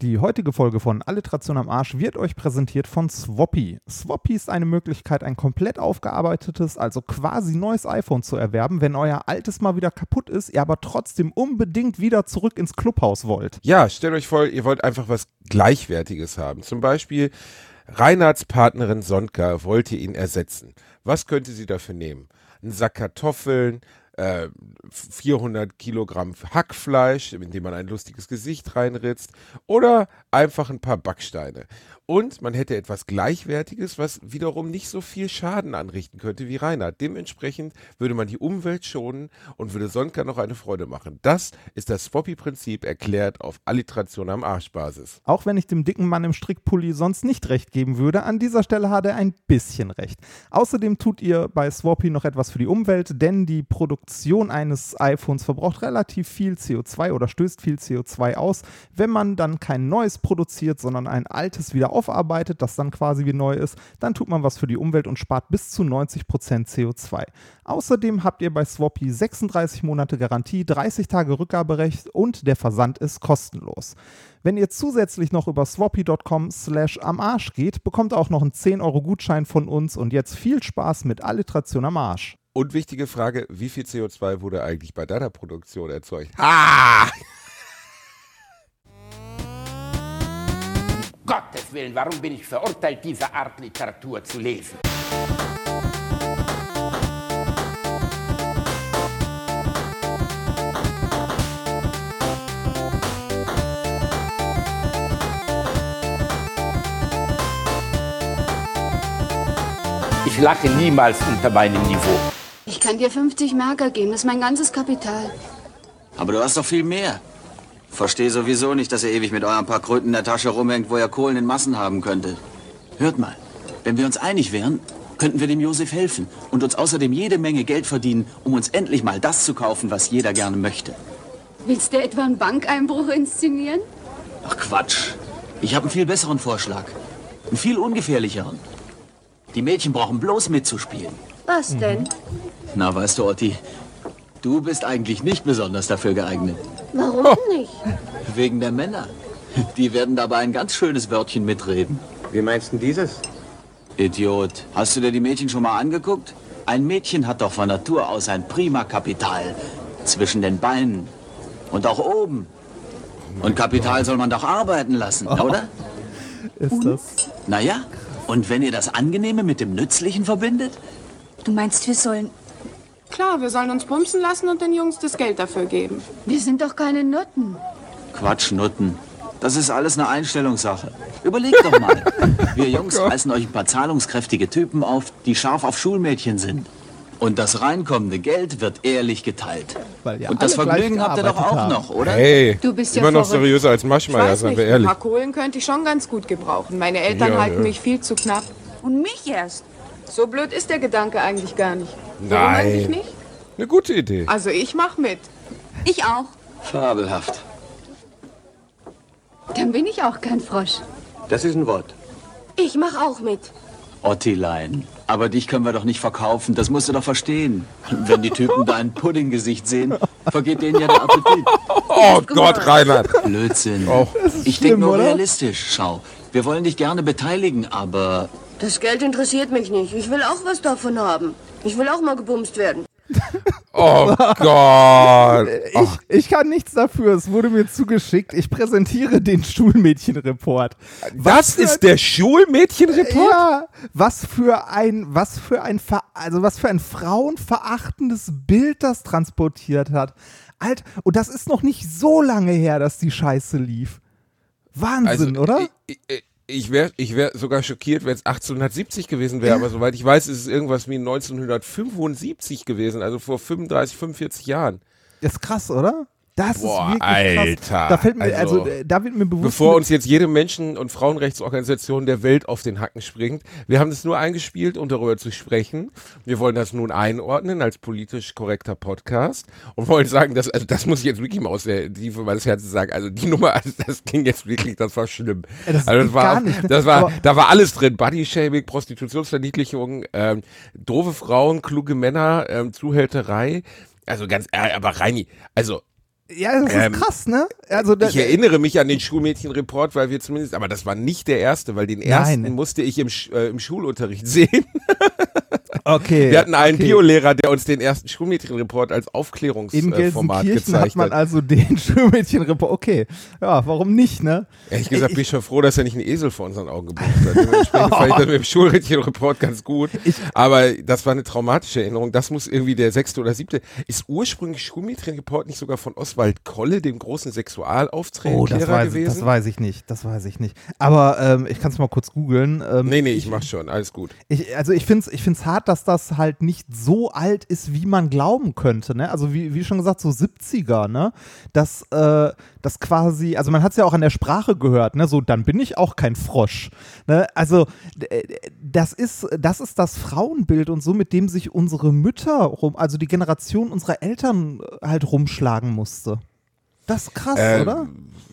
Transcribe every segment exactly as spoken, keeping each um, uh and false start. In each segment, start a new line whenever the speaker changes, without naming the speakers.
Die heutige Folge von Alliteration am Arsch wird euch präsentiert von Swappy. Swappy ist eine Möglichkeit, ein komplett aufgearbeitetes, also quasi neues iPhone zu erwerben, wenn euer altes mal wieder kaputt ist, ihr aber trotzdem unbedingt wieder zurück ins Clubhaus wollt.
Ja, stellt euch vor, ihr wollt einfach was Gleichwertiges haben. Zum Beispiel Reinhards Partnerin Sonka wollte ihn ersetzen. Was könnte sie dafür nehmen? Ein Sack Kartoffeln, äh, vierhundert Kilogramm Hackfleisch, in dem man ein lustiges Gesicht reinritzt, oder einfach ein paar Backsteine. Und man hätte etwas Gleichwertiges, was wiederum nicht so viel Schaden anrichten könnte wie Reinhard. Dementsprechend würde man die Umwelt schonen und würde Sonka noch eine Freude machen. Das ist das Swappy-Prinzip, erklärt auf Alliteration am Arschbasis.
Auch wenn ich dem dicken Mann im Strickpulli sonst nicht recht geben würde, an dieser Stelle hat er ein bisschen recht. Außerdem tut ihr bei Swappy noch etwas für die Umwelt, denn die Produktion eines iPhones verbraucht relativ viel C O zwei oder stößt viel C O zwei aus, wenn man dann kein neues produziert, sondern ein altes wieder aufarbeitet, das dann quasi wie neu ist, dann tut man was für die Umwelt und spart bis zu neunzig Prozent C O zwei. Außerdem habt ihr bei Swappy sechsunddreißig Monate Garantie, dreißig Tage Rückgaberecht und der Versand ist kostenlos. Wenn ihr zusätzlich noch über swappy punkt com slash am Arsch geht, bekommt ihr auch noch einen zehn Euro Gutschein von uns und jetzt viel Spaß mit Alliteration am Arsch.
Und wichtige Frage, wie viel C O zwei wurde eigentlich bei deiner Produktion erzeugt? Ah!
Gottes Willen, warum bin ich verurteilt, diese Art Literatur zu lesen? Ich lache niemals unter meinem Niveau.
Ich kann dir fünfzig Marker geben, das ist mein ganzes Kapital.
Aber du hast doch viel mehr. Verstehe sowieso nicht, dass ihr ewig mit eurem paar Kröten in der Tasche rumhängt, wo ihr Kohlen in Massen haben könntet. Hört mal, wenn wir uns einig wären, könnten wir dem Josef helfen und uns außerdem jede Menge Geld verdienen, um uns endlich mal das zu kaufen, was jeder gerne möchte.
Willst du etwa einen Bankeinbruch inszenieren?
Ach Quatsch. Ich habe einen viel besseren Vorschlag. Einen viel ungefährlicheren. Die Mädchen brauchen bloß mitzuspielen.
Was denn?
Na, weißt du, Otti, du bist eigentlich nicht besonders dafür geeignet.
Warum
oh.
nicht?
Wegen der Männer. Die werden dabei ein ganz schönes Wörtchen mitreden.
Wie meinst du dieses?
Idiot. Hast du dir die Mädchen schon mal angeguckt? Ein Mädchen hat doch von Natur aus ein prima Kapital. Zwischen den Beinen. Und auch oben. Und Kapital soll man doch arbeiten lassen, oh. oder?
Ist das?
Naja, und wenn ihr das Angenehme mit dem Nützlichen verbindet?
Du meinst, wir sollen...
Klar, wir sollen uns bumsen lassen und den Jungs das Geld dafür geben.
Wir sind doch keine Nutten.
Quatsch, Nutten. Das ist alles eine Einstellungssache. Überlegt doch mal. Wir Jungs
oh
reißen euch ein paar zahlungskräftige Typen auf, die scharf auf Schulmädchen sind. Und das reinkommende Geld wird ehrlich geteilt. Und das Vergnügen habt ihr doch auch
haben.
noch, oder?
Hey,
du bist ja
immer noch
verrückt.
seriöser als
Ich
Maschmeyer,
weiß
seien
nicht,
wir
ein
ehrlich.
paar Kohlen könnte ich schon ganz gut gebrauchen. Meine Eltern
Ja,
halten
ja.
mich viel zu knapp.
Und mich erst.
So blöd ist der Gedanke eigentlich gar nicht. Warum
Nein.
eigentlich nicht?
Eine gute Idee.
Also ich mach mit.
Ich auch.
Fabelhaft.
Dann bin ich auch kein Frosch.
Das ist ein Wort.
Ich mach auch mit.
Ottilein. Aber dich können wir doch nicht verkaufen, das musst du doch verstehen. Wenn die Typen dein Puddinggesicht sehen, vergeht denen ja der Appetit.
Oh Gott, Reinhard.
Blödsinn.
Oh.
Ich denke nur realistisch, schau. Wir wollen dich gerne beteiligen, aber...
Das Geld interessiert mich nicht. Ich will auch was davon haben. Ich will auch mal gebumst werden.
Oh Gott.
Ich, ich kann nichts dafür, es wurde mir zugeschickt. Ich präsentiere den Schulmädchenreport.
Das ist der Schulmädchenreport?
Ja, was für ein, was für ein, Ver, also was für ein frauenverachtendes Bild das transportiert hat. Alter, und das ist noch nicht so lange her, dass die Scheiße lief. Wahnsinn,
Also,
oder?
Ich, ich, ich wäre ich wär sogar schockiert, wenn es achtzehnhundertsiebzig gewesen wäre, aber soweit ich weiß, ist es irgendwas wie neunzehnhundertfünfundsiebzig gewesen, also vor fünfunddreißig, fünfundvierzig Jahren.
Das ist krass, oder? Das
Boah,
ist wirklich
Alter.
krass. Da fällt mir, also,
Also,
da wird mir bewusst.
Bevor uns jetzt jede Menschen- und Frauenrechtsorganisation der Welt auf den Hacken springt, wir haben das nur eingespielt, um darüber zu sprechen. Wir wollen das nun einordnen als politisch korrekter Podcast und wollen sagen, dass, also das muss ich jetzt wirklich mal aus der Tiefe meines Herzens sagen, also die Nummer, also das ging jetzt wirklich, das war schlimm.
Ja, das
also das
geht
war,
gar nicht.
das war,
Aber
da war alles drin, Bodyshaming, Prostitutionsverniedlichung, ähm, doofe Frauen, kluge Männer, ähm, Zuhälterei, also ganz, äh, aber Reini, also
Ja, das ist
Ähm,
krass, ne? Also, da,
Ich erinnere mich an den Schulmädchenreport, weil wir zumindest, aber das war nicht der erste, weil den ersten
Nein.
musste ich im, Sch- äh, im Schulunterricht sehen.
okay.
Wir hatten einen
okay.
Biolehrer, der uns den ersten Schulmädchenreport als
In
Aufklärungsformat
Gelsenkirchen
gezeigt
hat man
hat.
also den Schulmädchenreport. Okay, ja, warum nicht, ne?
Ehrlich gesagt bin ich schon froh, dass er nicht einen Esel vor unseren Augen gebucht hat. Dementsprechend fand ich das mit dem Schulmädchenreport ganz gut. Aber das war eine traumatische Erinnerung. Das muss irgendwie der sechste oder siebte. Ist ursprünglich Schulmädchenreport nicht sogar von Oswald Kolle, dem großen Sexualaufklärer
Oh, das weiß,
gewesen?
das weiß ich nicht, das weiß ich nicht. Aber ähm, ich kann es mal kurz googeln. Ähm,
Nee, nee, ich mach schon, alles gut.
Ich, also ich finde es ich find's hart, dass das halt nicht so alt ist, wie man glauben könnte. Ne? Also wie, wie schon gesagt, so siebziger, ne? Dass äh, das quasi, also man hat es ja auch an der Sprache gehört, ne? So, dann bin ich auch kein Frosch. Ne? Also d- das ist, das ist das Frauenbild und so, mit dem sich unsere Mütter rum, also die Generation unserer Eltern halt rumschlagen musste. Das ist krass,
Ähm,
oder?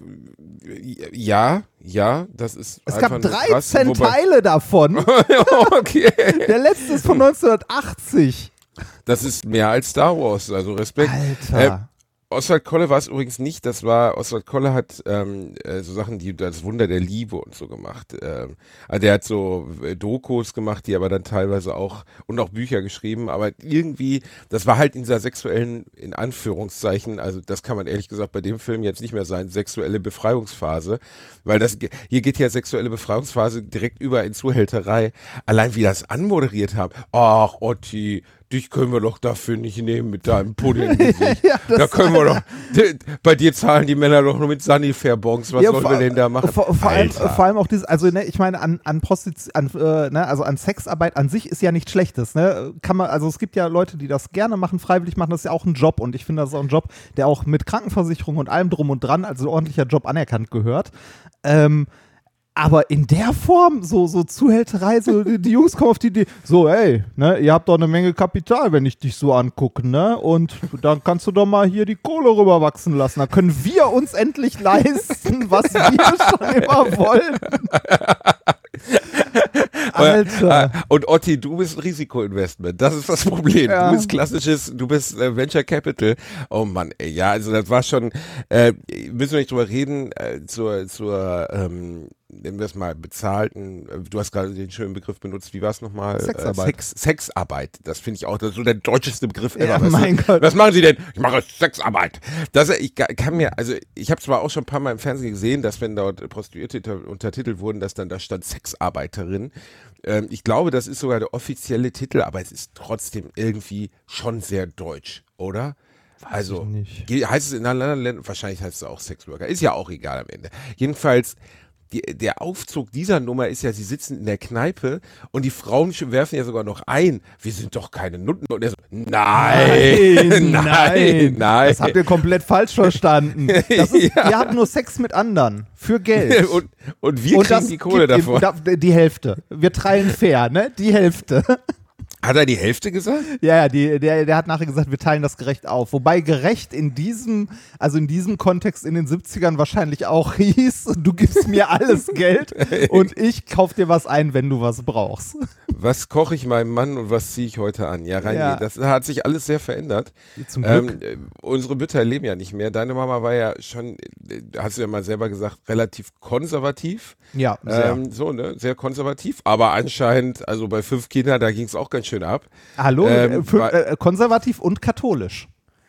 Ja, ja, das ist
Es
einfach
gab
nur krass,
dreizehn
wobei-
Teile davon.
Okay.
Der letzte ist von neunzehnhundertachtzig.
Das ist mehr als Star Wars, also Respekt.
Alter.
Oswald Kolle war es übrigens nicht, das war, Oswald Kolle hat ähm, äh, so Sachen, die das Wunder der Liebe und so gemacht. Ähm, also der hat so äh, Dokus gemacht, die aber dann teilweise auch, und auch Bücher geschrieben, aber irgendwie, das war halt in dieser sexuellen, in Anführungszeichen, also das kann man ehrlich gesagt bei dem Film jetzt nicht mehr sein, sexuelle Befreiungsphase, weil das, hier geht ja sexuelle Befreiungsphase direkt über in Zuhälterei. Allein wie das anmoderiert haben, ach Otti, dich können wir doch dafür nicht nehmen mit deinem Puddinggesicht.
Ja, das
Da können wir doch, d- bei dir zahlen die Männer doch nur mit Sanifair-Bons, was
Ja,
sollen
vor-
wir denn da machen?
Vor, vor, allem,
Alter.
vor allem auch dieses, also ne, ich meine, an, an, Prostiz- an, äh, ne, also an Sexarbeit an sich ist ja nichts Schlechtes. Ne? Kann man, also es gibt ja Leute, die das gerne machen, freiwillig machen, das ist ja auch ein Job und ich finde, das ist auch ein Job, der auch mit Krankenversicherung und allem drum und dran, also ordentlicher Job anerkannt gehört. Ähm, Aber in der Form, so, so Zuhälterei, so die, die Jungs kommen auf die Idee, so, ey, ne, ihr habt doch eine Menge Kapital, wenn ich dich so angucke, ne? Und dann kannst du doch mal hier die Kohle rüberwachsen lassen. Dann können wir uns endlich leisten, was wir schon immer wollten. Alter.
Und Otti, du bist ein Risikoinvestment. Das ist das Problem.
Ja.
Du bist klassisches, du bist äh, Venture Capital. Oh Mann, ey, ja, also das war schon, äh, müssen wir nicht drüber reden, äh, zur, zur, ähm, nennen wir es mal, bezahlten, äh, du hast gerade den schönen Begriff benutzt, wie war es nochmal?
Sexarbeit.
Äh, Sex, Sexarbeit. Das finde ich auch, das ist so der deutscheste Begriff ever.
Ja,
weißt
mein
du?
Gott.
Was machen Sie denn? Ich mache Sexarbeit. Das, ich kann mir, also ich habe zwar auch schon ein paar Mal im Fernsehen gesehen, dass wenn dort Prostituierte untertitelt wurden, dass dann da stand Sexarbeiterin. Ähm, ich glaube, das ist sogar der offizielle Titel, aber es ist trotzdem irgendwie schon sehr deutsch, oder?
Weiß
also
ich nicht.
ge- heißt es in anderen Ländern, wahrscheinlich heißt es auch Sexworker, ist ja auch egal am Ende. Jedenfalls, die, der Aufzug dieser Nummer ist ja, sie sitzen in der Kneipe und die Frauen werfen ja sogar noch ein, wir sind doch keine Nutten. Und er so, nein, nein, nein.
Das habt ihr komplett falsch verstanden. Das ist,
Ja.
Wir haben nur Sex mit anderen. Für Geld.
und, und wir
Und
kriegen
das
die Kohle
gibt ihm-
davon.
da- Die Hälfte. Wir teilen fair, ne? Die Hälfte.
Hat er die Hälfte gesagt?
Ja, ja, die, der, der hat nachher gesagt, wir teilen das gerecht auf. Wobei gerecht in diesem, also in diesem Kontext in den siebzigern wahrscheinlich auch hieß, du gibst mir alles Geld und ich kauf dir was ein, wenn du was brauchst.
Was koche ich meinem Mann und was ziehe ich heute an? Ja, Reini,
Ja.
das hat sich alles sehr verändert.
Zum Glück.
Ähm, äh, unsere Mütter leben ja nicht mehr. Deine Mama war ja schon, äh, hast du ja mal selber gesagt, relativ konservativ.
Ja, sehr.
Ähm, so, ne? Sehr konservativ. Aber anscheinend, also bei fünf Kindern, da ging es auch ganz schön ab.
Hallo,
ähm,
äh, für,
war-
äh, konservativ und katholisch.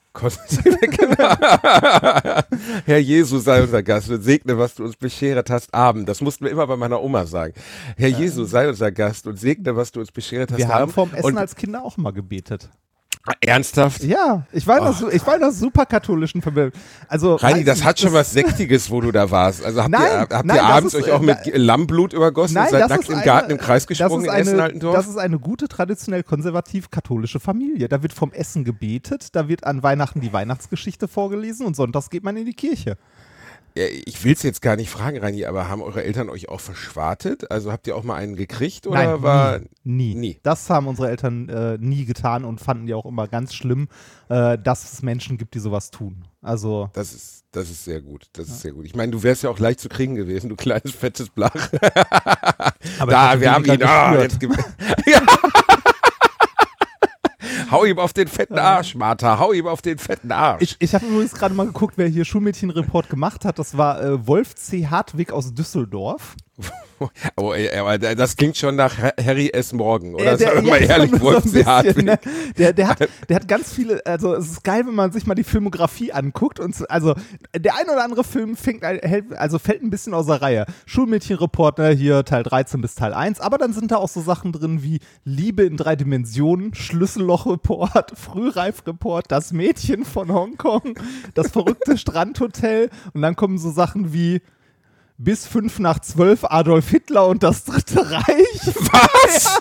Genau. Herr Jesus sei unser Gast und segne, was du uns bescheret hast, Abend. Das mussten wir immer bei meiner Oma sagen. Herr Jesus sei unser Gast und segne, was du uns bescheret hast,
Wir haben
Abend.
vorm Essen
und,
als Kinder auch mal gebetet.
ernsthaft?
Ja, ich war in
Oh.
einer, ich war in einer super katholischen Familie. Also,
Reini,
weiß
das
nicht,
hat schon was Sektiges, wo du da warst. Also habt
Nein,
ihr, habt
nein,
ihr
das
abends
ist,
euch auch
äh,
mit
da-
Lammblut übergossen und
Nein,
seid
das
nackt
ist
im
eine-
Garten im Kreis gesprungen
das
in
ist eine,
Essen-Altendorf?
Das ist eine gute, traditionell konservativ-katholische Familie. Da wird vom Essen gebetet, da wird an Weihnachten die Weihnachtsgeschichte vorgelesen und sonntags geht man in die Kirche.
Ja, ich will es jetzt gar nicht fragen, Reini, aber haben eure Eltern euch auch verschwartet? Also habt ihr auch mal einen gekriegt oder
Nein,
war
nie, nie.
nie?
Das haben unsere Eltern äh, nie getan und fanden die auch immer ganz schlimm, äh, dass es Menschen gibt, die sowas tun. Also
Das ist, das ist sehr gut. Das ist sehr gut. Ich meine, du wärst ja auch leicht zu kriegen gewesen, du kleines fettes Blach.
aber
Da,
ich hätte
wir haben ihn.
weniger
Ah,
gespürt.
jetzt ge- ja. Hau ihm auf den fetten Arsch, Martha, hau ihm auf den fetten Arsch.
Ich, ich habe übrigens gerade mal geguckt, wer hier Schulmädchenreport gemacht hat. Das war äh, Wolf C. Hartwig aus Düsseldorf.
Oh, ey, aber das klingt schon nach Harry S. Morgan, oder?
Ja, der,
Sag mal
ja,
ehrlich,
so
Wolf
ein
C. Hartwig.
Ne? Der, der, hat, der hat ganz viele, also es ist geil, wenn man sich mal die Filmografie anguckt. Und so, also der ein oder andere Film fängt, also fällt ein bisschen aus der Reihe. Schulmädchenreport, ne, hier Teil dreizehn bis Teil eins. Aber dann sind da auch so Sachen drin wie Liebe in drei Dimensionen, Schlüsselloch-Report, Frühreif-Report, Das Mädchen von Hongkong, Das verrückte Strandhotel. Und dann kommen so Sachen wie Bis fünf nach zwölf, Adolf Hitler und das Dritte Reich.
Was?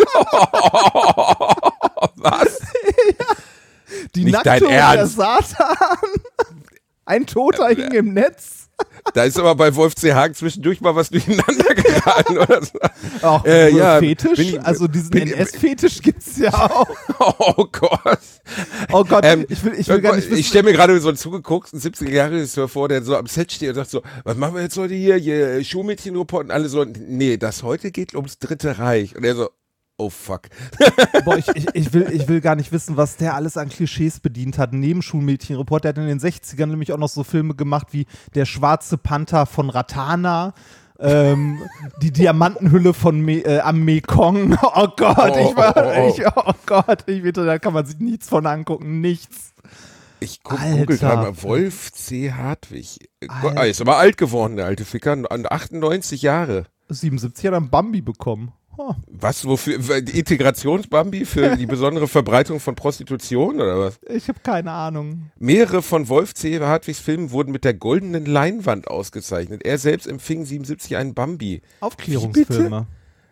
Was?
Ja. Die
Nicht dein
Nackte und der
Ernst?
Satan. Ein Toter hing im Netz.
Da ist aber bei Wolf C. Hagen zwischendurch mal was durcheinander geraten, oder so.
Auch
Äh,
so
ja,
Fetisch,
bin ich-
also diesen
bin-
N S-Fetisch gibt's ja auch.
Oh Gott.
Oh Gott,
Ähm,
ich will, ich will gar nicht wissen.
Ich stelle mir gerade so einen zugeguckten siebziger-Jahre-Regisseur vor, der so am Set steht und sagt so, was machen wir jetzt heute hier, hier Schulmädchenreport und alle so, nee, das heute geht ums Dritte Reich. Und er so, oh fuck.
Boah, ich, ich, ich, will, ich will gar nicht wissen, was der alles an Klischees bedient hat. Neben Schulmädchenreport, der hat in den sechzigern nämlich auch noch so Filme gemacht wie Der schwarze Panther von Ratana, ähm, die Diamantenhülle von Me äh, am Mekong. Oh Gott, ich war,
Oh, oh, oh.
ich, oh Gott, ich bitte, da kann man sich nichts von angucken, nichts.
Ich guck,
Alter.
google gerade mal, Wolf C. Hartwig.
Alter.
Ah, ist aber alt geworden, der alte Ficker, an achtundneunzig Jahre.
siebenundsiebzig hat er einen Bambi bekommen. Oh.
Was, wofür, die Integrationsbambi für die besondere Verbreitung von Prostitution oder was?
Ich habe keine Ahnung.
Mehrere von Wolf C. Hartwigs Filmen wurden mit der goldenen Leinwand ausgezeichnet. Er selbst empfing siebenundsiebzig einen Bambi.
Aufklärungsfilme.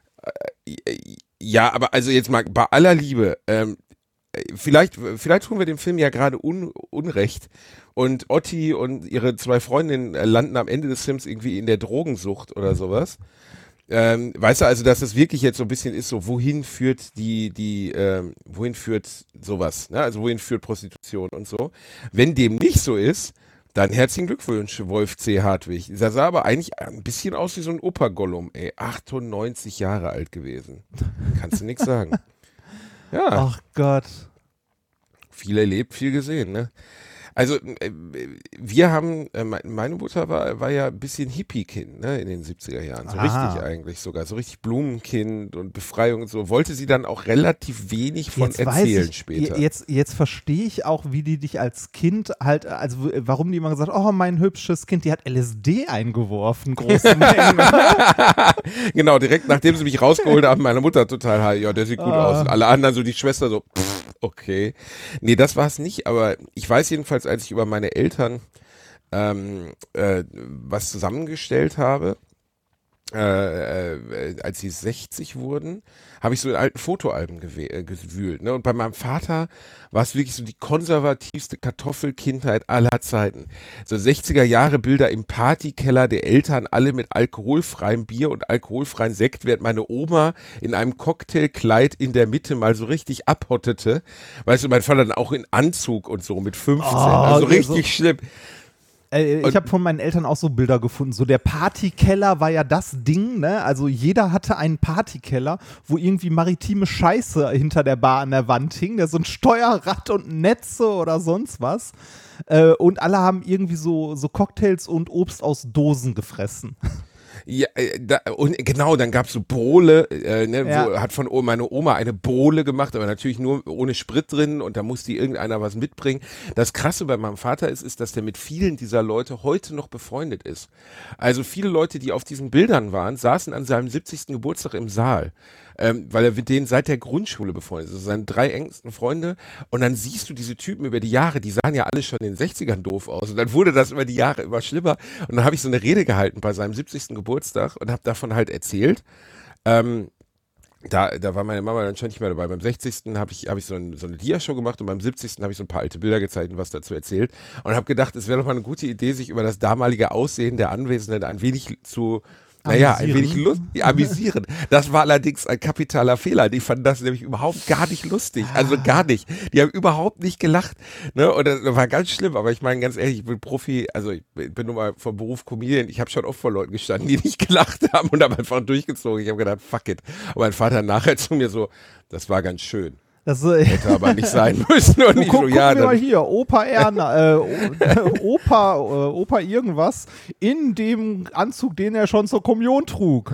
Ja, aber also jetzt mal bei aller Liebe, ähm, vielleicht, vielleicht tun wir dem Film ja gerade un, Unrecht und Otti und ihre zwei Freundinnen landen am Ende des Films irgendwie in der Drogensucht oder sowas. Ähm, weißt du, also, dass es wirklich jetzt so ein bisschen ist, so, wohin führt die, die, ähm, wohin führt sowas, ne? Also, wohin führt Prostitution und so. Wenn dem nicht so ist, dann herzlichen Glückwunsch, Wolf C. Hartwig. Der sah aber eigentlich ein bisschen aus wie so ein Opa-Gollum, ey. achtundneunzig Jahre alt gewesen. Kannst du nichts sagen. Ja.
Ach Gott.
Viel erlebt, viel gesehen, ne? Also, äh, wir haben, äh, meine Mutter war, war ja ein bisschen Hippie-Kind, ne, in den siebziger Jahren. So
Ah.
richtig eigentlich sogar. So richtig Blumenkind und Befreiung und so. Wollte sie dann auch relativ wenig von
Jetzt weiß
erzählen
ich,
später.
Jetzt, jetzt verstehe ich auch, wie die dich als Kind halt, also w- warum die immer gesagt, oh, mein hübsches Kind, die hat L S D eingeworfen, großen Mengen.
Genau, direkt nachdem sie mich rausgeholt haben, meine Mutter total high, ja, der sieht gut
Ah.
aus. Und alle anderen, so die Schwester so, pff, okay. Nee, das war es nicht, aber ich weiß jedenfalls, als ich über meine Eltern ähm, äh, was zusammengestellt habe, äh, äh, als sie sechzig wurden, habe ich so in alten Fotoalben gewe- äh, gewühlt. Ne? Und bei meinem Vater war es wirklich so die konservativste Kartoffelkindheit aller Zeiten. So sechziger Jahre Bilder im Partykeller der Eltern, alle mit alkoholfreiem Bier und alkoholfreien Sekt, während meine Oma in einem Cocktailkleid in der Mitte mal so richtig abhottete. Weißt du, mein Vater dann auch in Anzug und so mit fünfzehn.
Oh,
also
okay,
richtig
so-
schlimm.
Äh,
Und-
ich habe von meinen Eltern auch so Bilder gefunden. So der Partykeller war ja das Ding, ne? Also jeder hatte einen Partykeller, wo irgendwie maritime Scheiße hinter der Bar an der Wand hing. Der so ein Steuerrad und Netze oder sonst was. Äh, und alle haben irgendwie so, so Cocktails und Obst aus Dosen gefressen.
Ja, äh, da, und genau, dann gab's so Bowle, äh, ne,
Ja.
wo, hat von o- meine Oma eine Bowle gemacht, aber natürlich nur ohne Sprit drin und da musste irgendeiner was mitbringen. Das Krasse bei meinem Vater ist, ist, dass der mit vielen dieser Leute heute noch befreundet ist. Also viele Leute, die auf diesen Bildern waren, saßen an seinem siebzigsten Geburtstag im Saal, ähm, weil er mit denen seit der Grundschule befreundet ist. Also seine drei engsten Freunde und dann siehst du diese Typen über die Jahre, die sahen ja alle schon in den sechzigern doof aus und dann wurde das über die Jahre immer schlimmer und dann habe ich so eine Rede gehalten bei seinem siebzigsten Geburtstag und habe davon halt erzählt. Ähm, da, da war meine Mama dann schon nicht mehr dabei. Beim sechzigsten habe ich, hab ich so, ein, so eine Dia-Show gemacht und beim siebzigsten habe ich so ein paar alte Bilder gezeigt und was dazu erzählt und habe gedacht, es wäre doch mal eine gute Idee, sich über das damalige Aussehen der Anwesenden ein wenig zu Naja, ein wenig
Amüsieren.
lustig, amüsieren. Das war allerdings ein kapitaler Fehler. Die fanden das nämlich überhaupt gar nicht lustig. Also gar nicht. Die haben überhaupt nicht gelacht. Ne? Und das war ganz schlimm. Aber ich meine, ganz ehrlich, ich bin Profi, also ich bin nun mal vom Beruf Comedian. Ich habe schon oft vor Leuten gestanden, die nicht gelacht haben und haben einfach durchgezogen. Ich habe gedacht, fuck it. Und mein Vater nachher zu mir so, das war ganz schön.
Das, äh,
Hätte aber nicht sein müssen. Und nicht
guck,
so, ja,
gucken wir mal
dann,
hier, Opa Erna, äh, Opa, äh, Opa irgendwas in dem Anzug, den er schon zur Kommunion trug.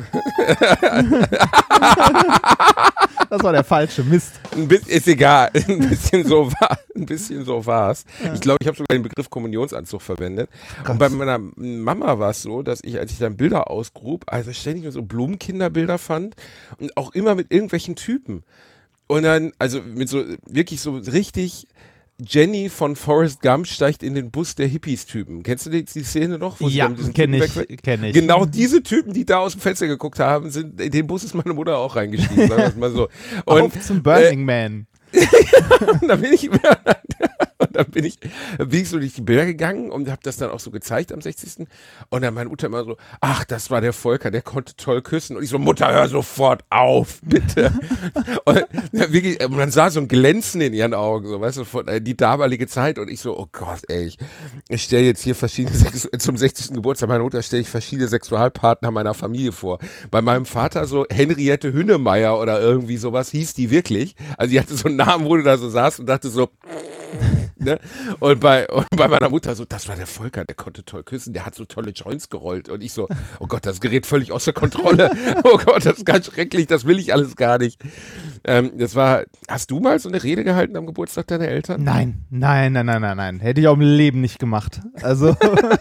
Das war der falsche Mist.
ein bisschen, ist egal, ein bisschen so war, ein bisschen so war's. Ich glaube, ich habe sogar den Begriff Kommunionsanzug verwendet. Und bei meiner Mama war es so, dass ich, als ich dann Bilder ausgrub, also ständig nur so Blumenkinderbilder fand und auch immer mit irgendwelchen Typen. Und dann, also mit so, wirklich so richtig, Jenny von Forrest Gump steigt in den Bus der Hippies-Typen. Kennst du die, die Szene noch? Wo
Ja, kenne ich,
weg-
kenn ich.
Genau diese Typen, die da aus dem Fenster geguckt haben, sind, in den Bus ist meine Mutter auch reingestiegen, sagen wir es mal so. Und,
Auf zum Burning Man.
und dann bin ich, und dann bin ich, bin ich so durch die Bilder gegangen und habe das dann auch so gezeigt am sechzigsten Und dann meine Mutter immer so, ach, das war der Volker, der konnte toll küssen. Und ich so, Mutter, hör sofort auf, bitte. und, dann wirklich, und dann sah so ein Glänzen in ihren Augen, so, weißt du, von äh, die damalige Zeit. Und ich so, oh Gott, ey, ich, ich stelle jetzt hier verschiedene, Sex zum sechzigsten Geburtstag meiner Mutter stelle ich verschiedene Sexualpartner meiner Familie vor. Bei meinem Vater so Henriette Hünnemeyer oder irgendwie sowas hieß die wirklich. Also die hatte so einen Namen, wo du da so saßt und dachte so, ne? Und bei, und bei meiner Mutter so, das war der Volker, der konnte toll küssen, der hat so tolle Joints gerollt. Und ich so, oh Gott, das gerät völlig außer Kontrolle. Oh Gott, das ist ganz schrecklich, das will ich alles gar nicht. Ähm, das war, hast du mal so eine Rede gehalten am Geburtstag deiner Eltern?
Nein, nein, nein, nein, nein, nein. Hätte ich auch im Leben nicht gemacht. Also,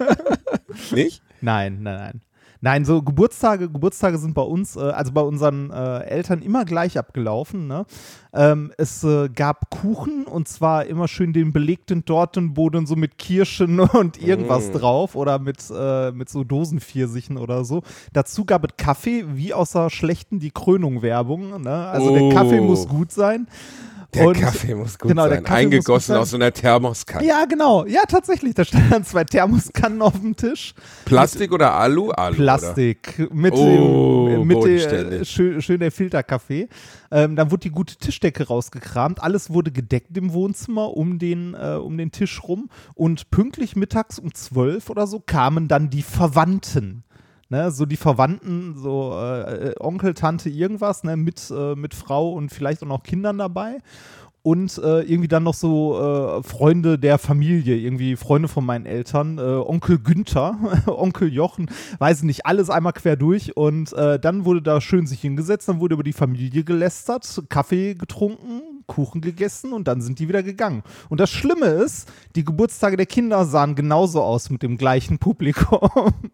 Nicht?
nein, nein, nein. Nein, so Geburtstage, Geburtstage sind bei uns, äh, also bei unseren äh, Eltern immer gleich abgelaufen. Ne? Ähm, es äh, gab Kuchen und zwar immer schön den belegten Tortenboden so mit Kirschen und irgendwas
Mm.
drauf oder mit, äh, mit so Dosenpfirsichen oder so. Dazu gab es Kaffee, wie aus der schlechten Die Krönung-Werbung. Ne? Also
Oh.
der Kaffee muss gut sein.
Der
Und-
Kaffee muss gut
genau, der
sein.
Kaffee muss
Eingegossen
gut sein.
aus so einer Thermoskanne.
Ja, genau. Ja, tatsächlich. Da standen dann zwei Thermoskannen auf dem Tisch.
Plastik oder Alu? Alu,
Plastik mit
Oh,
dem mit dem
bodenständig.
äh, schön, schön der Filterkaffee. Ähm, dann wurde die gute Tischdecke rausgekramt. Alles wurde gedeckt im Wohnzimmer um den, äh, um den Tisch rum. Und pünktlich mittags um zwölf oder so kamen dann die Verwandten. Ne, so die Verwandten, so äh, Onkel, Tante, irgendwas, ne, mit, äh, mit Frau und vielleicht auch noch Kindern dabei. Und äh, irgendwie dann noch so äh, Freunde der Familie, irgendwie Freunde von meinen Eltern, äh, Onkel Günther, Onkel Jochen, weiß ich nicht, alles einmal quer durch. Und äh, dann wurde da schön sich hingesetzt, dann wurde über die Familie gelästert, Kaffee getrunken, Kuchen gegessen und dann sind die wieder gegangen. Und das Schlimme ist, die Geburtstage der Kinder sahen genauso aus mit dem gleichen Publikum.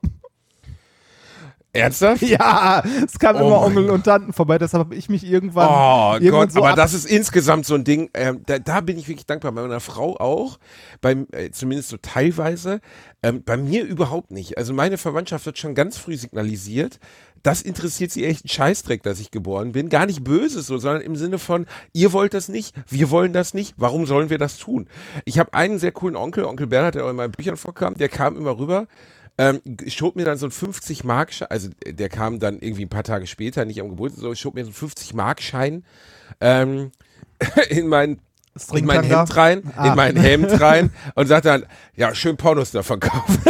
Ernsthaft?
Ja, es kamen
Oh
immer
mein
Onkel
Gott.
und Tanten vorbei, deshalb habe ich mich irgendwann.
Oh
irgendwann
Gott,
so
aber
ab-
das ist insgesamt so ein Ding, ähm, da, da bin ich wirklich dankbar. Bei meiner Frau auch, beim, äh, zumindest so teilweise, ähm, bei mir überhaupt nicht. Also meine Verwandtschaft wird schon ganz früh signalisiert, das interessiert sie echt einen Scheißdreck, dass ich geboren bin. Gar nicht böse so, sondern im Sinne von, ihr wollt das nicht, wir wollen das nicht, warum sollen wir das tun? Ich habe einen sehr coolen Onkel, Onkel Bernhard, der auch in meinen Büchern vorkam, der kam immer rüber, Ähm, schob mir dann so ein fünfzig Mark Schein, also der kam dann irgendwie ein paar Tage später, nicht am Geburtstag, so schob mir so ein fünfzig Mark Schein ähm, in mein, in mein
Stringtanga?
Hemd rein,
Ah.
in mein Hemd rein und sagte dann, ja, schön Pornos da verkaufen.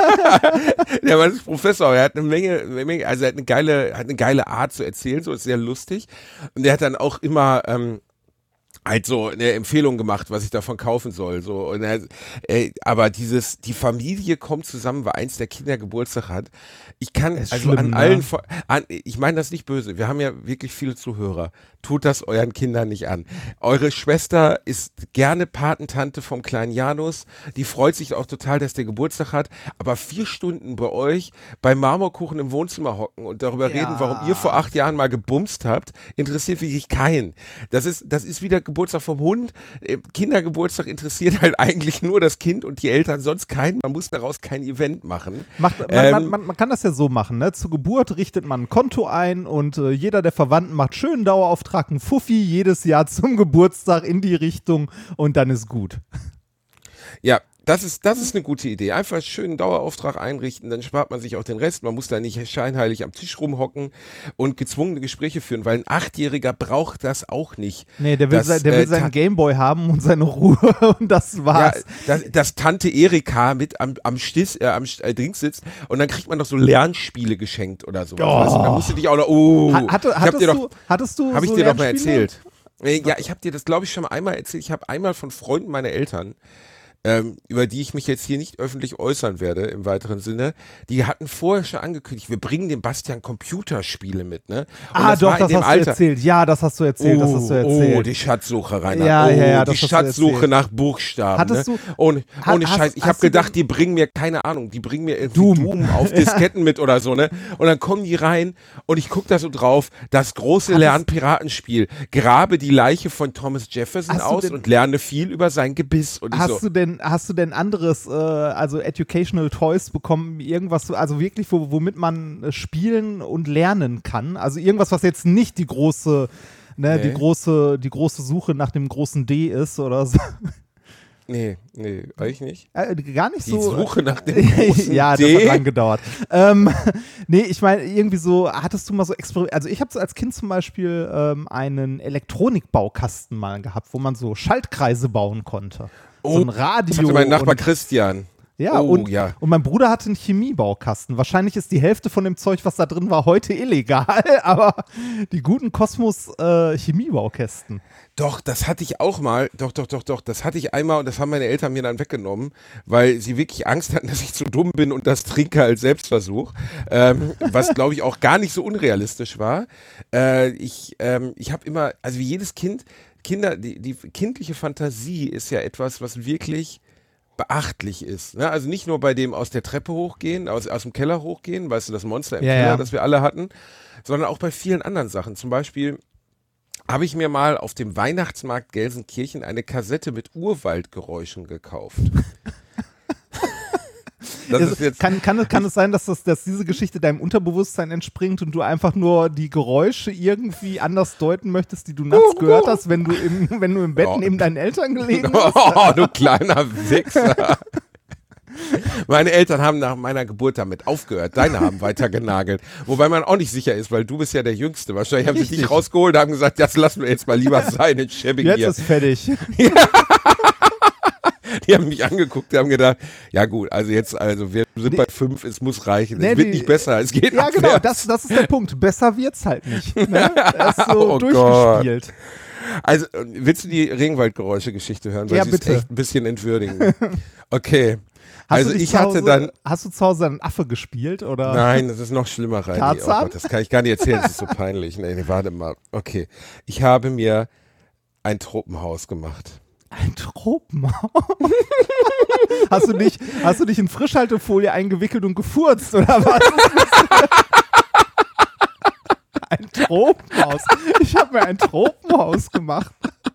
Der Mann ist Professor, er hat eine Menge, eine Menge, also er hat eine geile, hat eine geile Art zu erzählen, so ist sehr lustig. Und der hat dann auch immer, ähm, halt so eine Empfehlung gemacht, was ich davon kaufen soll. So. Und er, äh, aber dieses, die Familie kommt zusammen, weil eins der Kinder Geburtstag hat. Ich kann,
Ist
also
schlimm,
an
ne?
allen, Vo- an, ich meine das nicht böse, wir haben ja wirklich viele Zuhörer. Tut das euren Kindern nicht an. Eure Schwester ist gerne Patentante vom kleinen Janus, die freut sich auch total, dass der Geburtstag hat, aber vier Stunden bei euch beim Marmorkuchen im Wohnzimmer hocken und darüber
Ja.
reden, warum ihr vor acht Jahren mal gebumst habt, interessiert wirklich keinen. Das ist, das ist wieder Geburtstag vom Hund. Äh, Kindergeburtstag interessiert halt eigentlich nur das Kind und die Eltern, sonst keinen. Man muss daraus kein Event machen.
Macht, man,
Ähm,
man, man, man kann das ja so machen, ne? Zur Geburt richtet man ein Konto ein und äh, jeder der Verwandten macht schönen Dauerauftrag, ein Fuffi jedes Jahr zum Geburtstag in die Richtung und dann ist gut.
Ja, das ist, das ist eine gute Idee. Einfach schön einen Dauerauftrag einrichten, dann spart man sich auch den Rest. Man muss da nicht scheinheilig am Tisch rumhocken und gezwungene Gespräche führen, weil ein Achtjähriger braucht das auch nicht.
Nee, der will,
Das,
sein, der will
äh,
seinen
Ta-
Gameboy haben und seine Ruhe und das
Ja,
war's.
dass, dass Tante Erika mit am, am, Stiss, äh, am äh, Dings sitzt und dann kriegt man doch so Lernspiele geschenkt oder so.
Oh.
Weißt du, da musst du dich auch noch, oh,
Ha- hatte,
ich hab
hattest,
dir
du,
doch,
hattest du
hab ich
so
dir doch mal
Lernspiele?
erzählt. Äh, Ja, ich habe dir das, glaube ich, schon mal einmal erzählt. Ich habe einmal von Freunden meiner Eltern, ähm, über die ich mich jetzt hier nicht öffentlich äußern werde, im weiteren Sinne, die hatten vorher schon angekündigt, wir bringen dem Bastian Computerspiele mit, ne? Und
Ah,
das
doch,
war in
das
dem
hast
Alter.
du erzählt. Ja, das hast du erzählt, das hast du
Oh,
erzählt.
oh, die Schatzsuche, Rainer.
Ja,
oh,
ja, ja,
die
das hast du
Schatzsuche
erzählt.
nach Buchstaben.
Hattest
ne?
du-
Ohne,
ha-
ohne
hast-
Scheiß. Ich
hast
habe
du
gedacht,
denn-
die bringen mir, keine Ahnung, die bringen mir irgendwie
Doom.
Doom, auf Disketten mit oder so, ne? Und dann kommen die rein und ich gucke da so drauf, das große Lernpiratenspiel. Grabe die Leiche von Thomas Jefferson
Hast du
aus
denn-
und lerne viel über sein Gebiss. Und ich
Hast
so,
du denn, hast du denn anderes, äh, also Educational Toys bekommen, irgendwas, also wirklich, wo, womit man äh, spielen und lernen kann? Also irgendwas, was jetzt nicht die große, ne,
Nee.
die große, die große Suche nach dem großen D ist oder so.
nee, nee, eigentlich nicht.
Äh, gar nicht
Die
so.
Suche nach dem großen
Ja, das
D.
hat lang gedauert. ähm, nee, ich meine, irgendwie so, hattest du mal so Experiment, also ich habe so als Kind zum Beispiel ähm, einen Elektronikbaukasten mal gehabt, wo man so Schaltkreise bauen konnte. so ein Radio.
Das hatte mein Nachbar
und,
Christian.
ja,
oh,
und,
ja.
und mein Bruder hatte einen Chemiebaukasten. Wahrscheinlich ist die Hälfte von dem Zeug, was da drin war, heute illegal, aber die guten Kosmos-Chemiebaukästen.
Doch, das hatte ich auch mal. Doch, doch, doch, doch. Das hatte ich einmal und das haben meine Eltern mir dann weggenommen, weil sie wirklich Angst hatten, dass ich zu dumm bin und das trinke als Selbstversuch. Ähm, was, glaube ich, auch gar nicht so unrealistisch war. Äh, ich ähm, ich habe immer, also wie jedes Kind, Kinder, die, die kindliche Fantasie ist ja etwas, was wirklich beachtlich ist. Ne? Also nicht nur bei dem aus der Treppe hochgehen, aus, aus dem Keller hochgehen, weißt du, das Monster im
Ja,
Keller,
ja.
das wir alle hatten, sondern auch bei vielen anderen Sachen. Zum Beispiel habe ich mir mal auf dem Weihnachtsmarkt Gelsenkirchen eine Kassette mit Urwaldgeräuschen gekauft. Das
Also,
ist jetzt,
kann, kann, es- kann es sein, dass, das, dass diese Geschichte deinem Unterbewusstsein entspringt und du einfach nur die Geräusche irgendwie anders deuten möchtest, die du nachts gehört hast, wenn du im, wenn du im Bett
Oh.
neben deinen Eltern gelegen hast?
oh, du kleiner Wichser. Meine Eltern haben nach meiner Geburt damit aufgehört, deine haben weiter genagelt. Wobei man auch nicht sicher ist, weil du bist ja der Jüngste. Wahrscheinlich haben sie dich
Richtig.
rausgeholt und haben gesagt, das lassen wir jetzt mal lieber sein in Schäbing
Jetzt
hier.
ist fertig.
Die haben mich angeguckt, die haben gedacht, ja gut, also jetzt, also wir sind bei fünf, es muss reichen.
Nee,
es wird
die-
nicht besser, es geht
Ja, genau,
abwärts.
das, das ist der Punkt. Besser wird's halt nicht. Ne? Das ist so
Oh
durchgespielt.
Also, äh, willst du die Regenwaldgeräusche-Geschichte hören? Weil
Ja,
sie
bitte.
ist echt ein bisschen entwürdigend. Okay.
Hast
also
du dich
ich
zu
hatte
Hause,
dann,
Hast du zu Hause einen Affe gespielt? Oder?
nein, das ist noch schlimmer, Reini. Oh
Tarzan?
Gott, das kann ich gar nicht erzählen, das ist so peinlich. Nee, nee, warte mal. Okay. Ich habe mir ein Tropenhaus gemacht.
Ein Tropenhaus? hast, du dich, hast du dich in Frischhaltefolie eingewickelt und gefurzt, oder was? Ein Tropenhaus. Ich habe mir ein Tropenhaus gemacht.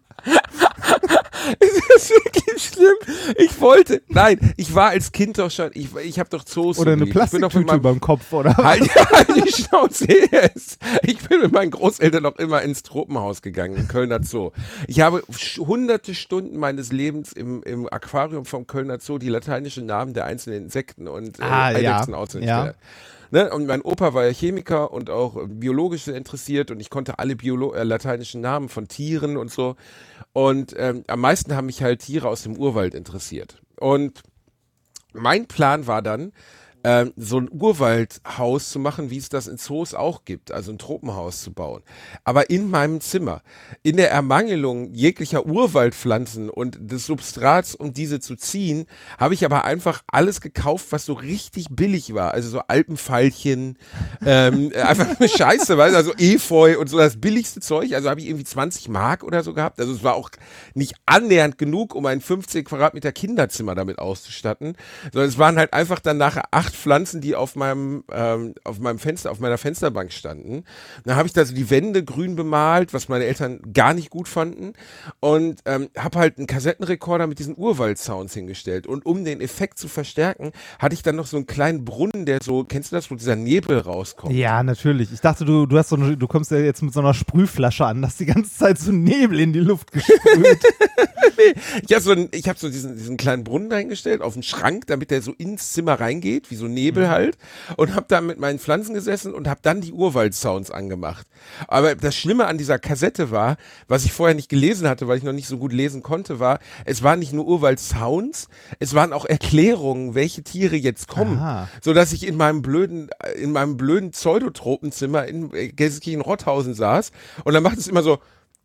Das ist wirklich schlimm. Ich wollte, nein, ich war als Kind doch schon, ich, ich habe doch Zoos
Oder eine
geliebt. Ich bin doch mit
Plastiktüte
meinem,
über dem Kopf, oder was?
Halt, halt die Schnauze jetzt. Ich bin mit meinen Großeltern noch immer ins Tropenhaus gegangen, im Kölner Zoo. Ich habe sch- hunderte Stunden meines Lebens im, im Aquarium vom Kölner Zoo die lateinischen Namen der einzelnen Insekten und äh,
Ah, ja.
Eidechsen auswendig
Ja.
gelernt. Ne? Und mein Opa war ja Chemiker und auch äh, biologisch interessiert und ich konnte alle Biolo äh, lateinischen Namen von Tieren und so. Und ähm, am meisten haben mich halt Tiere aus dem Urwald interessiert. Und mein Plan war dann, ähm, so ein Urwaldhaus zu machen, wie es das in Zoos auch gibt, also ein Tropenhaus zu bauen. Aber in meinem Zimmer, in der Ermangelung jeglicher Urwaldpflanzen und des Substrats, um diese zu ziehen, habe ich aber einfach alles gekauft, was so richtig billig war. Also so Alpenfeilchen, ähm, einfach eine Scheiße, weißt du, also Efeu und so das billigste Zeug. Also habe ich irgendwie zwanzig Mark oder so gehabt. Also es war auch nicht annähernd genug, um ein fünfzehn Quadratmeter Kinderzimmer damit auszustatten, sondern es waren halt einfach dann nachher acht Pflanzen, die auf meinem, ähm, auf meinem Fenster, auf meiner Fensterbank standen. Dann habe ich da so die Wände grün bemalt, was meine Eltern gar nicht gut fanden und ähm, habe halt einen Kassettenrekorder mit diesen Urwald-Sounds hingestellt und um den Effekt zu verstärken, hatte ich dann noch so einen kleinen Brunnen, der so, kennst du das, wo dieser Nebel rauskommt?
Ja, natürlich. Ich dachte, du, du, hast so eine, du kommst ja jetzt mit so einer Sprühflasche an, dass die ganze Zeit so Nebel in die Luft gesprüht.
Ich habe so, ein- ich hab so diesen, diesen kleinen Brunnen dahingestellt auf den Schrank, damit der so ins Zimmer reingeht, wie so Nebel
Mhm.
halt. Und habe da mit meinen Pflanzen gesessen und habe dann die Urwald-Sounds angemacht. Aber das Schlimme an dieser Kassette war, was ich vorher nicht gelesen hatte, weil ich noch nicht so gut lesen konnte, war, es waren nicht nur Urwald-Sounds, es waren auch Erklärungen, welche Tiere jetzt kommen.
Aha.
Sodass ich in meinem blöden, in meinem blöden Pseudotropenzimmer in äh, Gelsenkirchen-Rotthausen saß und dann macht es immer so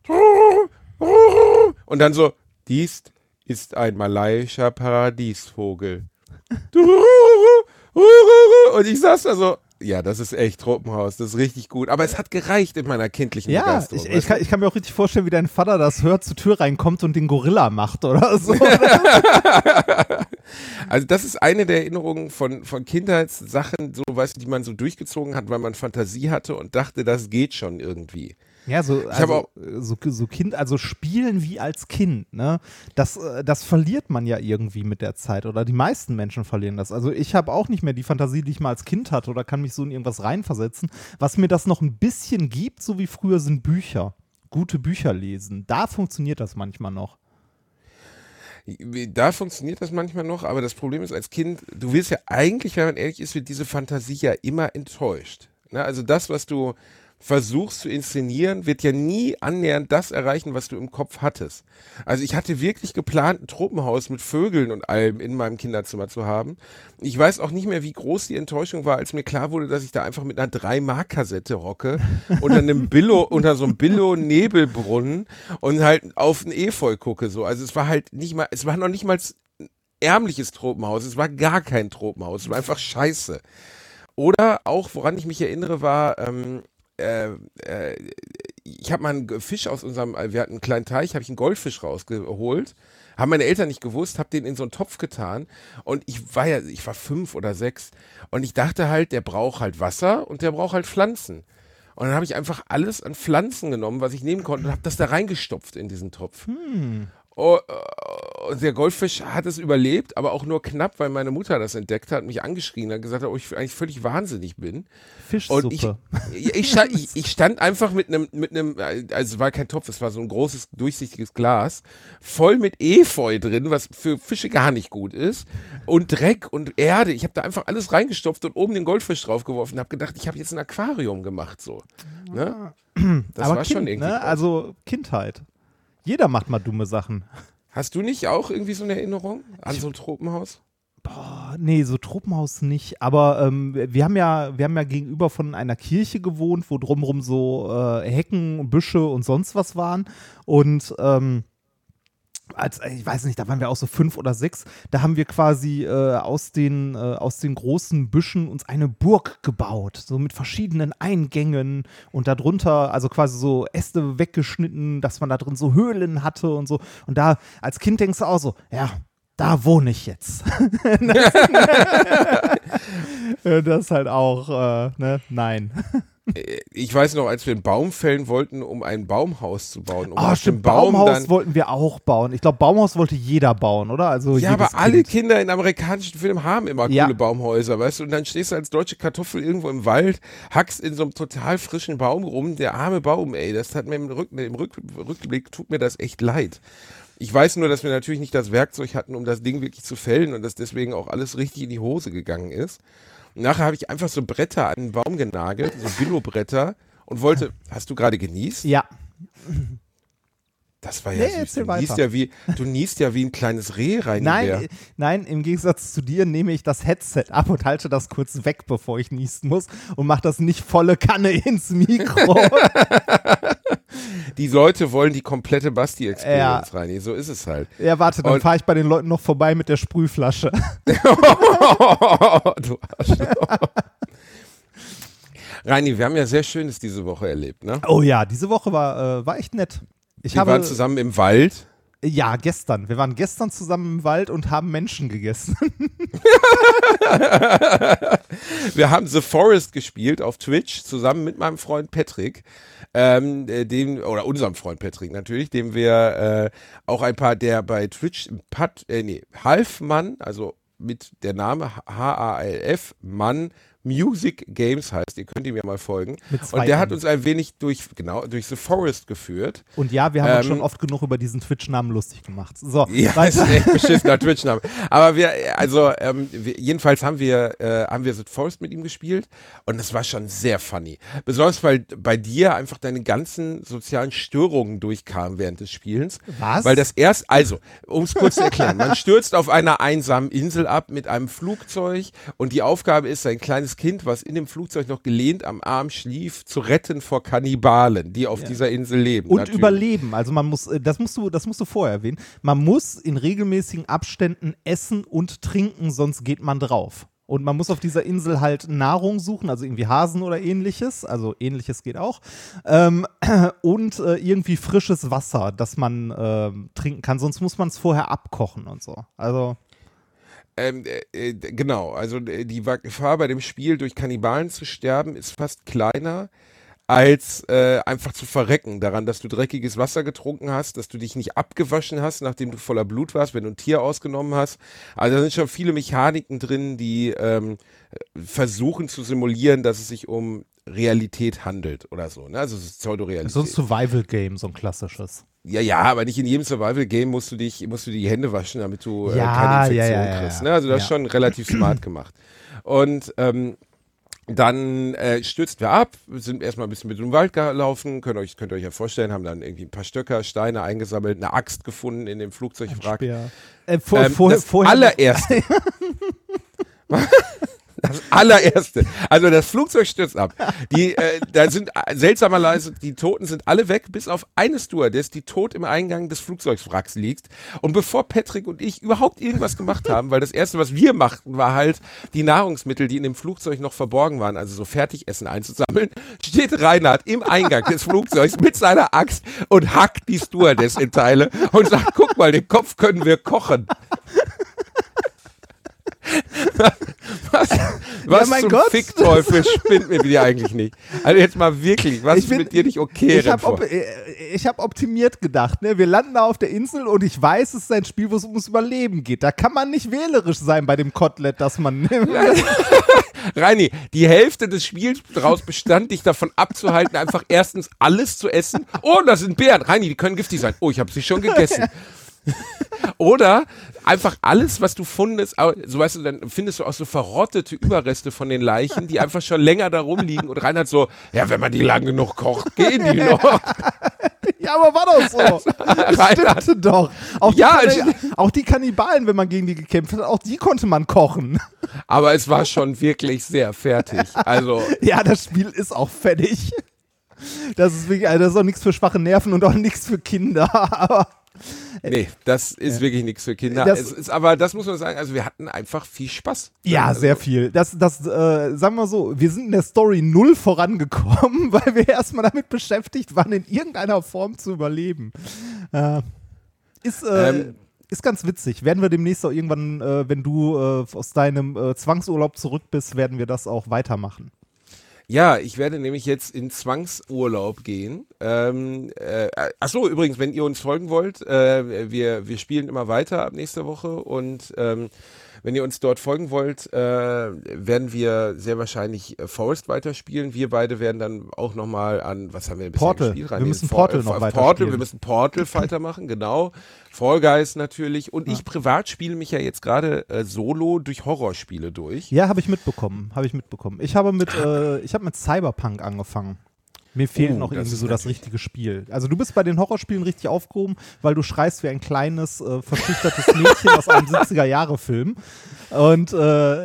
Und dann so, dies ist ein malaiischer Paradiesvogel. Und ich saß da so, ja, das ist echt Tropenhaus, das ist richtig gut. Aber es hat gereicht in meiner kindlichen
Ja,
Begeisterung.
ich, ich, kann, ich kann mir auch richtig vorstellen, wie dein Vater das hört, zur Tür reinkommt und den Gorilla macht oder so.
Also das ist eine der Erinnerungen von, von Kindheitssachen, so, weißt du, die man so durchgezogen hat, weil man Fantasie hatte und dachte, das geht schon irgendwie.
Ja, so,
Ich habe
also,
auch-
so, so Kind, also spielen wie als Kind, ne? Das, äh, das verliert man ja irgendwie mit der Zeit oder die meisten Menschen verlieren das. Also ich habe auch nicht mehr die Fantasie, die ich mal als Kind hatte oder kann mich so in irgendwas reinversetzen. Was mir das noch ein bisschen gibt, so wie früher, sind Bücher. Gute Bücher lesen. Da funktioniert das manchmal noch.
Da funktioniert das manchmal noch, aber das Problem ist, als Kind, du wirst ja eigentlich, wenn man ehrlich ist, wird diese Fantasie ja immer enttäuscht. Ne? Also das, was du versuchst zu inszenieren, wird ja nie annähernd das erreichen, was du im Kopf hattest. Also ich hatte wirklich geplant, ein Tropenhaus mit Vögeln und allem in meinem Kinderzimmer zu haben. Ich weiß auch nicht mehr, wie groß die Enttäuschung war, als mir klar wurde, dass ich da einfach mit einer drei Mark Kassette hocke unter einem Billo, unter so einem Billo-Nebelbrunnen und halt auf ein Efeu gucke. So. Also es war halt nicht mal, es war noch nicht mal ein ärmliches Tropenhaus, es war gar kein Tropenhaus, es war einfach scheiße. Oder auch, woran ich mich erinnere, war, ähm, Äh, äh, ich habe mal einen Fisch aus unserem, wir hatten einen kleinen Teich, habe ich einen Goldfisch rausgeholt, haben meine Eltern nicht gewusst, habe den in so einen Topf getan und ich war ja, ich war fünf oder sechs und ich dachte halt, der braucht halt Wasser und der braucht halt Pflanzen. Und dann habe ich einfach alles an Pflanzen genommen, was ich nehmen konnte und habe das da reingestopft in diesen Topf.
Hm.
Oh, und der Goldfisch hat es überlebt, aber auch nur knapp, weil meine Mutter das entdeckt hat, mich angeschrien hat, gesagt hat, ob ich eigentlich völlig wahnsinnig bin.
Fischsuppe.
Und ich, ich, stand, ich, ich stand einfach mit einem, mit einem, also es war kein Topf, es war so ein großes, durchsichtiges Glas, voll mit Efeu drin, was für Fische gar nicht gut ist, und Dreck und Erde. Ich habe da einfach alles reingestopft und oben den Goldfisch draufgeworfen und habe gedacht, ich habe jetzt ein Aquarium gemacht, so. Ne? Das
Aber
war
kind,
schon irgendwie.
ne? Also Kindheit. Jeder macht mal dumme Sachen.
Hast du nicht auch irgendwie so eine Erinnerung an so ein Tropenhaus?
Boah, nee, so Tropenhaus nicht. Aber ähm, wir haben ja, wir haben ja gegenüber von einer Kirche gewohnt, wo drumherum so äh, Hecken, Büsche und sonst was waren. Und ähm, als, ich weiß nicht, da waren wir auch so fünf oder sechs, da haben wir quasi äh, aus, den, äh, aus den großen Büschen uns eine Burg gebaut, so mit verschiedenen Eingängen und darunter, also quasi so Äste weggeschnitten, dass man da drin so Höhlen hatte und so. Und da als Kind denkst du auch so, ja, da wohne ich jetzt. Das ist halt auch, äh, ne, nein.
Ich weiß noch, als wir einen Baum fällen wollten, um ein Baumhaus zu bauen. Um
Ah,
aus
stimmt,
dem Baum
Baumhaus
dann,
wollten wir auch bauen. Ich glaube, Baumhaus wollte jeder bauen, oder? Also
ja,
jedes
aber alle
Kind.
Kinder in amerikanischen Filmen haben immer
Ja.
coole Baumhäuser, weißt du? Und dann stehst du als deutsche Kartoffel irgendwo im Wald, hackst in so einem total frischen Baum rum. Der arme Baum, ey, das hat mir im, Rück, im Rück, Rückblick, tut mir das echt leid. Ich weiß nur, dass wir natürlich nicht das Werkzeug hatten, um das Ding wirklich zu fällen und dass deswegen auch alles richtig in die Hose gegangen ist. Und nachher habe ich einfach so Bretter an den Baum genagelt, so Billo-Bretter und wollte, hast du gerade genießt?
Ja.
Das war ja
Nee,
süß.
erzähl
Du niest
weiter.
ja, wie, du niest ja wie ein kleines Reh rein.
Nein,
Bär.
äh, nein, im Gegensatz zu dir nehme ich das Headset ab und halte das kurz weg, bevor ich niesen muss und mache das nicht volle Kanne ins Mikro.
Die Leute wollen die komplette Basti-Experience
Ja.
rein. So ist es halt.
Ja, warte, dann
Und-
fahre ich bei den Leuten noch vorbei mit der Sprühflasche.
Du Arschloch. Reini, wir haben ja sehr Schönes diese Woche erlebt, ne?
Oh ja, diese Woche war, äh, war echt nett. Ich
Wir
habe,
waren zusammen im Wald.
ja, gestern. Wir waren gestern zusammen im Wald und haben Menschen gegessen.
Wir haben The Forest gespielt auf Twitch zusammen mit meinem Freund Patrick, ähm, äh, dem, oder unserem Freund Patrick natürlich, dem wir äh, auch ein paar, der bei Twitch, Pat, äh, nee, Halfmann, also mit der Name H A L F, Mann, Music Games heißt, ihr könnt ihm ja mal folgen.
Mit zwei
Und der hat
N.
uns ein wenig durch, genau, durch The Forest geführt.
Und ja, wir haben uns
Ähm,
schon oft genug über diesen Twitch-Namen lustig gemacht. So,
Ja, ist
weiter.
ein echt beschissener Twitch-Name. Aber wir, also, ähm, wir, jedenfalls haben wir, äh, haben wir The Forest mit ihm gespielt und das war schon sehr funny. Besonders, weil bei dir einfach deine ganzen sozialen Störungen durchkamen während des Spielens.
Was?
Weil das erst, also, um es kurz zu erklären, man stürzt auf einer einsamen Insel ab mit einem Flugzeug und die Aufgabe ist, ein kleines kleines Kind, was in dem Flugzeug noch gelehnt am Arm schlief, zu retten vor Kannibalen, die auf ja. dieser Insel leben.
Und
natürlich.
überleben. Also man muss, das musst du, das musst du vorher erwähnen. Man muss in regelmäßigen Abständen essen und trinken, sonst geht man drauf. Und man muss auf dieser Insel halt Nahrung suchen, also irgendwie Hasen oder ähnliches, also ähnliches geht auch, ähm, und äh, irgendwie frisches Wasser, das man äh, trinken kann, sonst muss man es vorher abkochen und so. Also
ähm, äh, genau, also die Gefahr bei dem Spiel, durch Kannibalen zu sterben, ist fast kleiner, als äh, einfach zu verrecken daran, dass du dreckiges Wasser getrunken hast, dass du dich nicht abgewaschen hast, nachdem du voller Blut warst, wenn du ein Tier ausgenommen hast. Also da sind schon viele Mechaniken drin, die ähm, versuchen zu simulieren, dass es sich um Realität handelt oder so. Ne? Also es ist Pseudorealität.
So ein Survival-Game, so ein klassisches.
Ja, ja, aber nicht in jedem Survival-Game musst du dich, musst du die Hände waschen, damit du äh,
ja,
keine Infektion
ja, ja,
kriegst.
ja.
Ne? Also das
ja.
ist schon relativ smart gemacht. Und ähm, Dann äh, stürzt wir ab, sind erstmal ein bisschen mit dem Wald gelaufen, könnt ihr euch, könnt ihr euch ja vorstellen, haben dann irgendwie ein paar Stöcker, Steine eingesammelt, eine Axt gefunden in dem Flugzeugwrack.
Äh, vor,
ähm,
vor,
das
vorher
allererste. Das allererste. Also das Flugzeug stürzt ab. Die, äh, da sind äh, seltsamerweise, die Toten sind alle weg, bis auf eine Stewardess, die tot im Eingang des Flugzeugwracks liegt. Und bevor Patrick und ich überhaupt irgendwas gemacht haben, weil das Erste, was wir machten, war halt, die Nahrungsmittel, die in dem Flugzeug noch verborgen waren, also so Fertigessen einzusammeln, steht Reinhard im Eingang des Flugzeugs mit seiner Axt und hackt die Stewardess in Teile und sagt, guck mal, den Kopf können wir kochen. Was, was
ja, mein
zum
Gott.
Fickteufel spinnt mit dir eigentlich nicht? Also jetzt mal wirklich, was ich ist bin, mit dir nicht okay?
Ich habe op hab optimiert gedacht, ne? Wir landen da auf der Insel und ich weiß, es ist ein Spiel, wo es ums Überleben geht. Da kann man nicht wählerisch sein bei dem Kotelett, das man nimmt.
Reini, die Hälfte des Spiels daraus bestand, dich davon abzuhalten, einfach erstens alles zu essen. Oh, das sind Bären. Reini, die können giftig sein. Oh, ich habe sie schon gegessen. Oder einfach alles, was du findest, so weißt du, dann findest du auch so verrottete Überreste von den Leichen, die einfach schon länger da rumliegen und Reinhard so, ja, wenn man die lang genug kocht, gehen die noch.
Ja, aber war doch so. Das stimmte doch. Auch die,
ja,
Kann auch die Kannibalen, wenn man gegen die gekämpft hat, auch die konnte man kochen.
Aber es war schon wirklich sehr fertig. Also
ja, das Spiel ist auch fertig. Das ist wirklich, also das ist auch nichts für schwache Nerven und auch nichts für Kinder, aber
nee, das ist ja. wirklich nichts für Kinder.
Das
es ist, aber das muss man sagen, also wir hatten einfach viel Spaß.
Ja,
also,
sehr viel. Das, das äh, sagen wir so, wir sind in der Story null vorangekommen, weil wir erstmal damit beschäftigt waren, in irgendeiner Form zu überleben. Äh, ist, äh, ähm, ist ganz witzig. Werden wir demnächst auch irgendwann, äh, wenn du äh, aus deinem äh, Zwangsurlaub zurück bist, werden wir das auch weitermachen.
Ja, ich werde nämlich jetzt in Zwangsurlaub gehen. Ähm, äh, achso, übrigens, wenn ihr uns folgen wollt, äh, wir, wir spielen immer weiter ab nächster Woche und ähm, wenn ihr uns dort folgen wollt, äh, werden wir sehr wahrscheinlich äh, Forest weiterspielen. Wir beide werden dann auch nochmal an, was haben wir bisher
Portal.
gespielt?
Wir müssen Portal
äh,
noch
Portal,
weiterspielen.
Wir müssen Portal weitermachen, genau. Fall Guys natürlich. Und ja. ich privat spiele mich ja jetzt gerade äh, solo durch Horrorspiele durch.
Ja, habe ich mitbekommen. Habe ich mitbekommen. Ich habe mit, äh, ich habe mit Cyberpunk angefangen. Mir fehlt
oh,
noch irgendwie so das richtige Spiel. Also du bist bei den Horrorspielen richtig aufgehoben, weil du schreist wie ein kleines, äh, verschüchtertes Mädchen aus einem siebziger-Jahre-Film. Und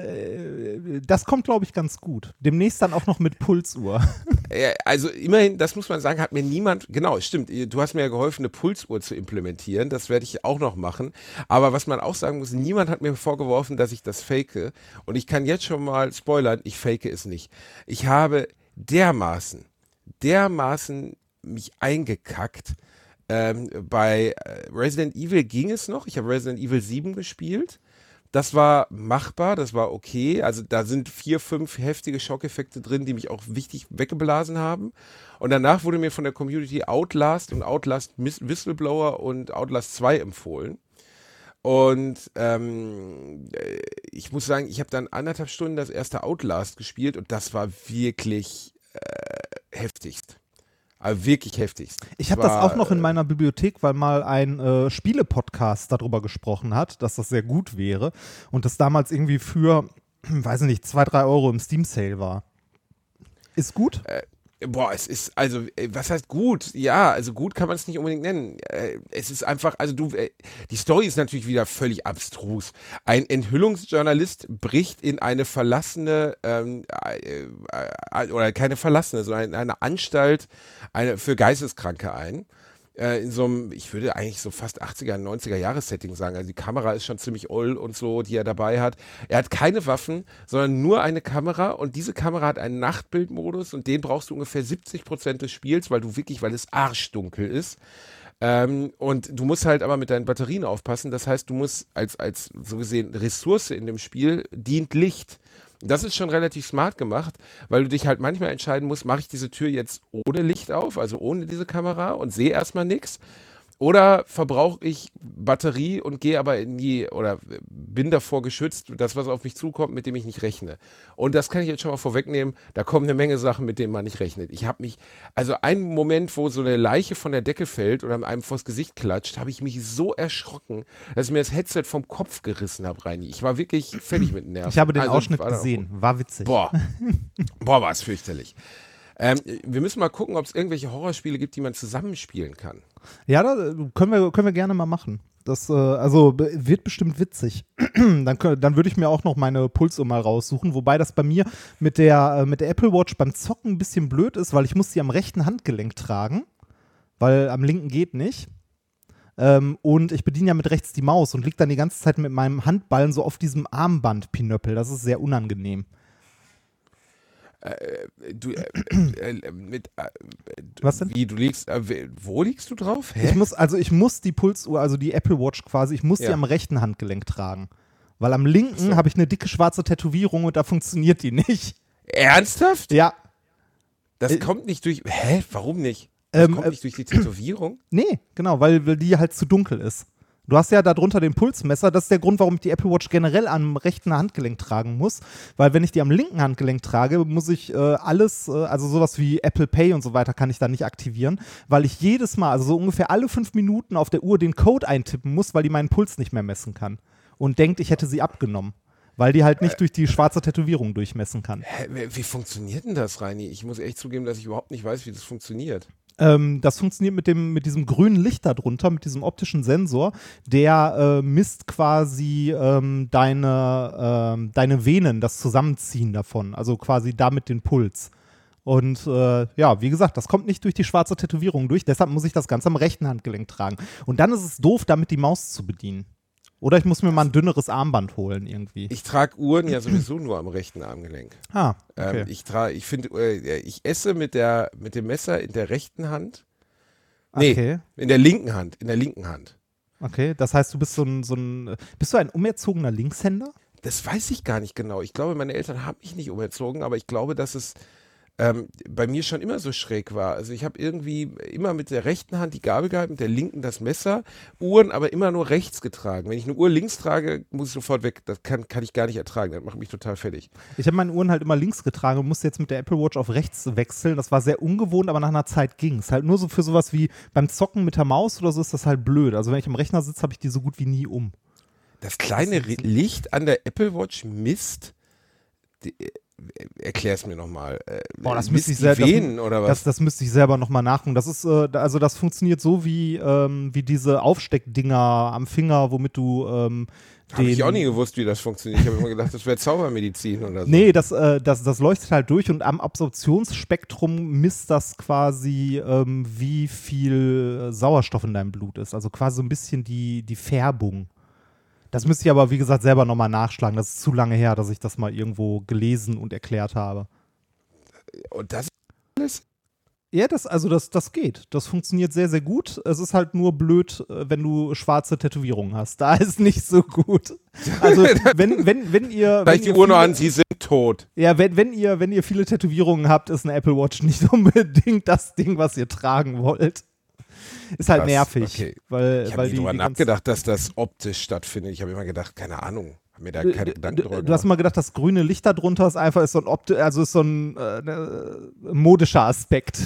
äh, das kommt, glaube ich, ganz gut. Demnächst dann auch noch mit Pulsuhr.
Also immerhin, das muss man sagen, hat mir niemand, genau, stimmt, du hast mir ja geholfen, eine Pulsuhr zu implementieren. Das werde ich auch noch machen. Aber was man auch sagen muss, niemand hat mir vorgeworfen, dass ich das fake. Und ich kann jetzt schon mal spoilern, ich fake es nicht. Ich habe dermaßen dermaßen mich eingekackt. Ähm, bei Resident Evil ging es noch. Ich habe Resident Evil sieben gespielt. Das war machbar, das war okay. Also da sind vier, fünf heftige Schockeffekte drin, die mich auch wichtig weggeblasen haben. Und danach wurde mir von der Community Outlast und Outlast Whistleblower und Outlast zwei empfohlen. Und ähm, ich muss sagen, ich habe dann anderthalb Stunden das erste Outlast gespielt und das war wirklich äh, heftigst. Aber wirklich heftigst.
Ich habe das auch noch in meiner Bibliothek, weil mal ein äh, Spiele-Podcast darüber gesprochen hat, dass das sehr gut wäre und das damals irgendwie für, weiß nicht, zwei, drei Euro im Steam-Sale war. Ist gut?
Äh, Boah, es ist, also, was heißt gut? Ja, also gut kann man es nicht unbedingt nennen. Es ist einfach, also du, die Story ist natürlich wieder völlig abstrus. Ein Enthüllungsjournalist bricht in eine verlassene, ähm, äh, oder keine verlassene, sondern in eine Anstalt eine, für Geisteskranke ein. In so einem, ich würde eigentlich so fast achtziger, neunziger Jahres-Setting sagen. Also die Kamera ist schon ziemlich oll und so, die er dabei hat. Er hat keine Waffen, sondern nur eine Kamera und diese Kamera hat einen Nachtbildmodus und den brauchst du ungefähr siebzig Prozent des Spiels, weil du wirklich, weil es arschdunkel ist. Ähm, und du musst halt aber mit deinen Batterien aufpassen. Das heißt, du musst als, als so gesehen Ressource in dem Spiel dient Licht. Das ist schon relativ smart gemacht, weil du dich halt manchmal entscheiden musst, mache ich diese Tür jetzt ohne Licht auf, also ohne diese Kamera und sehe erstmal nichts, oder verbrauche ich Batterie und gehe aber in die, oder bin davor geschützt, das, was auf mich zukommt, mit dem ich nicht rechne. Und das kann ich jetzt schon mal vorwegnehmen, da kommen eine Menge Sachen, mit denen man nicht rechnet. Ich habe mich, also ein Moment, wo so eine Leiche von der Decke fällt oder einem vors Gesicht klatscht, habe ich mich so erschrocken, dass ich mir das Headset vom Kopf gerissen habe, Reini. Ich war wirklich fertig mit den Nerven.
Ich habe den
also,
Ausschnitt
war
gesehen, war witzig.
Boah, boah, war es fürchterlich. Ähm, wir müssen mal gucken, ob es irgendwelche Horrorspiele gibt, die man zusammenspielen kann.
Ja, da können wir, können wir gerne mal machen. Das, äh, also b- wird bestimmt witzig. dann, kö- dann würde ich mir auch noch meine Pulsuhr mal raussuchen, wobei das bei mir mit der, äh, mit der Apple Watch beim Zocken ein bisschen blöd ist, weil ich muss sie am rechten Handgelenk tragen, weil am linken geht nicht. Ähm, und ich bediene ja mit rechts die Maus und liege dann die ganze Zeit mit meinem Handballen so auf diesem Armband-Pinöppel. Das ist sehr unangenehm.
Äh, du, äh, äh, mit, äh,
Was denn?
Wie, du liegst, äh, wo liegst du drauf? Hä?
Ich muss, also ich muss die Pulsuhr, also die Apple Watch quasi, ich muss
Ja.
die am rechten Handgelenk tragen. Weil am linken
So.
habe ich eine dicke schwarze Tätowierung und da funktioniert die nicht.
Ernsthaft?
Ja.
Das
Äh,
kommt nicht durch, hä, warum nicht? Das
Ähm,
kommt
äh,
nicht durch die Tätowierung?
Nee, genau, weil, weil die halt zu dunkel ist. Du hast ja darunter den Pulsmesser, das ist der Grund, warum ich die Apple Watch generell am rechten Handgelenk tragen muss, weil wenn ich die am linken Handgelenk trage, muss ich äh, alles, äh, also sowas wie Apple Pay und so weiter kann ich da nicht aktivieren, weil ich jedes Mal, also so ungefähr alle fünf Minuten auf der Uhr den Code eintippen muss, weil die meinen Puls nicht mehr messen kann und denkt, ich hätte sie abgenommen, weil die halt nicht
Äh.
durch die schwarze Tätowierung durchmessen kann.
Hä, wie, wie funktioniert denn das, Reini? Ich muss echt zugeben, dass ich überhaupt nicht weiß, wie das funktioniert.
Ähm, das funktioniert mit dem mit diesem grünen Licht da drunter, mit diesem optischen Sensor, der äh, misst quasi ähm, deine, ähm, deine Venen, das Zusammenziehen davon, also quasi damit den Puls. Und äh, ja, wie gesagt, das kommt nicht durch die schwarze Tätowierung durch, deshalb muss ich das Ganze am rechten Handgelenk tragen. Und dann ist es doof, damit die Maus zu bedienen. Oder ich muss mir mal ein dünneres Armband holen irgendwie.
Ich trage Uhren ja sowieso nur am rechten Armgelenk.
Ah, okay.
Ähm, ich trage, ich finde, äh, ich esse mit der, mit dem Messer in der rechten Hand. Nee,
Okay.
in der linken Hand, in der linken Hand.
Okay, das heißt, du bist so ein, so ein bist du ein umerzogener Linkshänder?
Das weiß ich gar nicht genau. Ich glaube, meine Eltern haben mich nicht umerzogen, aber ich glaube, dass es ähm, bei mir schon immer so schräg war. Also ich habe irgendwie immer mit der rechten Hand die Gabel gehalten, mit der linken das Messer, Uhren aber immer nur rechts getragen. Wenn ich eine Uhr links trage, muss ich sofort weg. Das kann, kann ich gar nicht ertragen. Das macht mich total fertig.
Ich habe meine Uhren halt immer links getragen und musste jetzt mit der Apple Watch auf rechts wechseln. Das war sehr ungewohnt, aber nach einer Zeit ging es. Halt nur so für sowas wie beim Zocken mit der Maus oder so ist das halt blöd. Also wenn ich am Rechner sitze, habe ich die so gut wie nie um.
Das kleine Re- Licht an der Apple Watch misst, die, äh, erklär es mir nochmal. Äh,
Boah, das
misst
müsste ich
die
sel- das-
Venen oder was?
Das, das müsste ich selber nochmal nachgucken. Das ist, äh, also das funktioniert so wie, ähm, wie diese Aufsteckdinger am Finger, womit du ähm,
Habe
den.
ich auch nie gewusst, wie das funktioniert. Ich habe immer gedacht, das wäre Zaubermedizin oder so.
Nee, das, äh, das, das leuchtet halt durch und am Absorptionsspektrum misst das quasi, ähm, wie viel Sauerstoff in deinem Blut ist. Also quasi so ein bisschen die, die Färbung. Das müsste ich aber, wie gesagt, selber nochmal nachschlagen. Das ist zu lange her, dass ich das mal irgendwo gelesen und erklärt habe.
Und das alles?
Ja, das, also das, das geht. Das funktioniert sehr, sehr gut. Es ist halt nur blöd, äh, wenn du schwarze Tätowierungen hast. Da ist nicht so gut. Also wenn, wenn, wenn ihr.
Vielleicht
wenn
die
ihr
Uhr nur
viele-
an, sie sind tot.
Ja, wenn, wenn, ihr, wenn ihr viele Tätowierungen habt, ist eine Apple Watch nicht unbedingt das Ding, was ihr tragen wollt. Ist halt
Krass,
nervig.
okay.
Weil,
Ich habe
weil
nie
die,
drüber
die ganzen-
nachgedacht, dass das optisch stattfindet. Ich habe immer gedacht, keine Ahnung. Habe mir da
Du,
keine Gedanken drüber
du, du hast
gemacht.
mal gedacht, das grüne Licht da drunter ist einfach ist so ein Opti also ist so ein äh, ne, modischer Aspekt.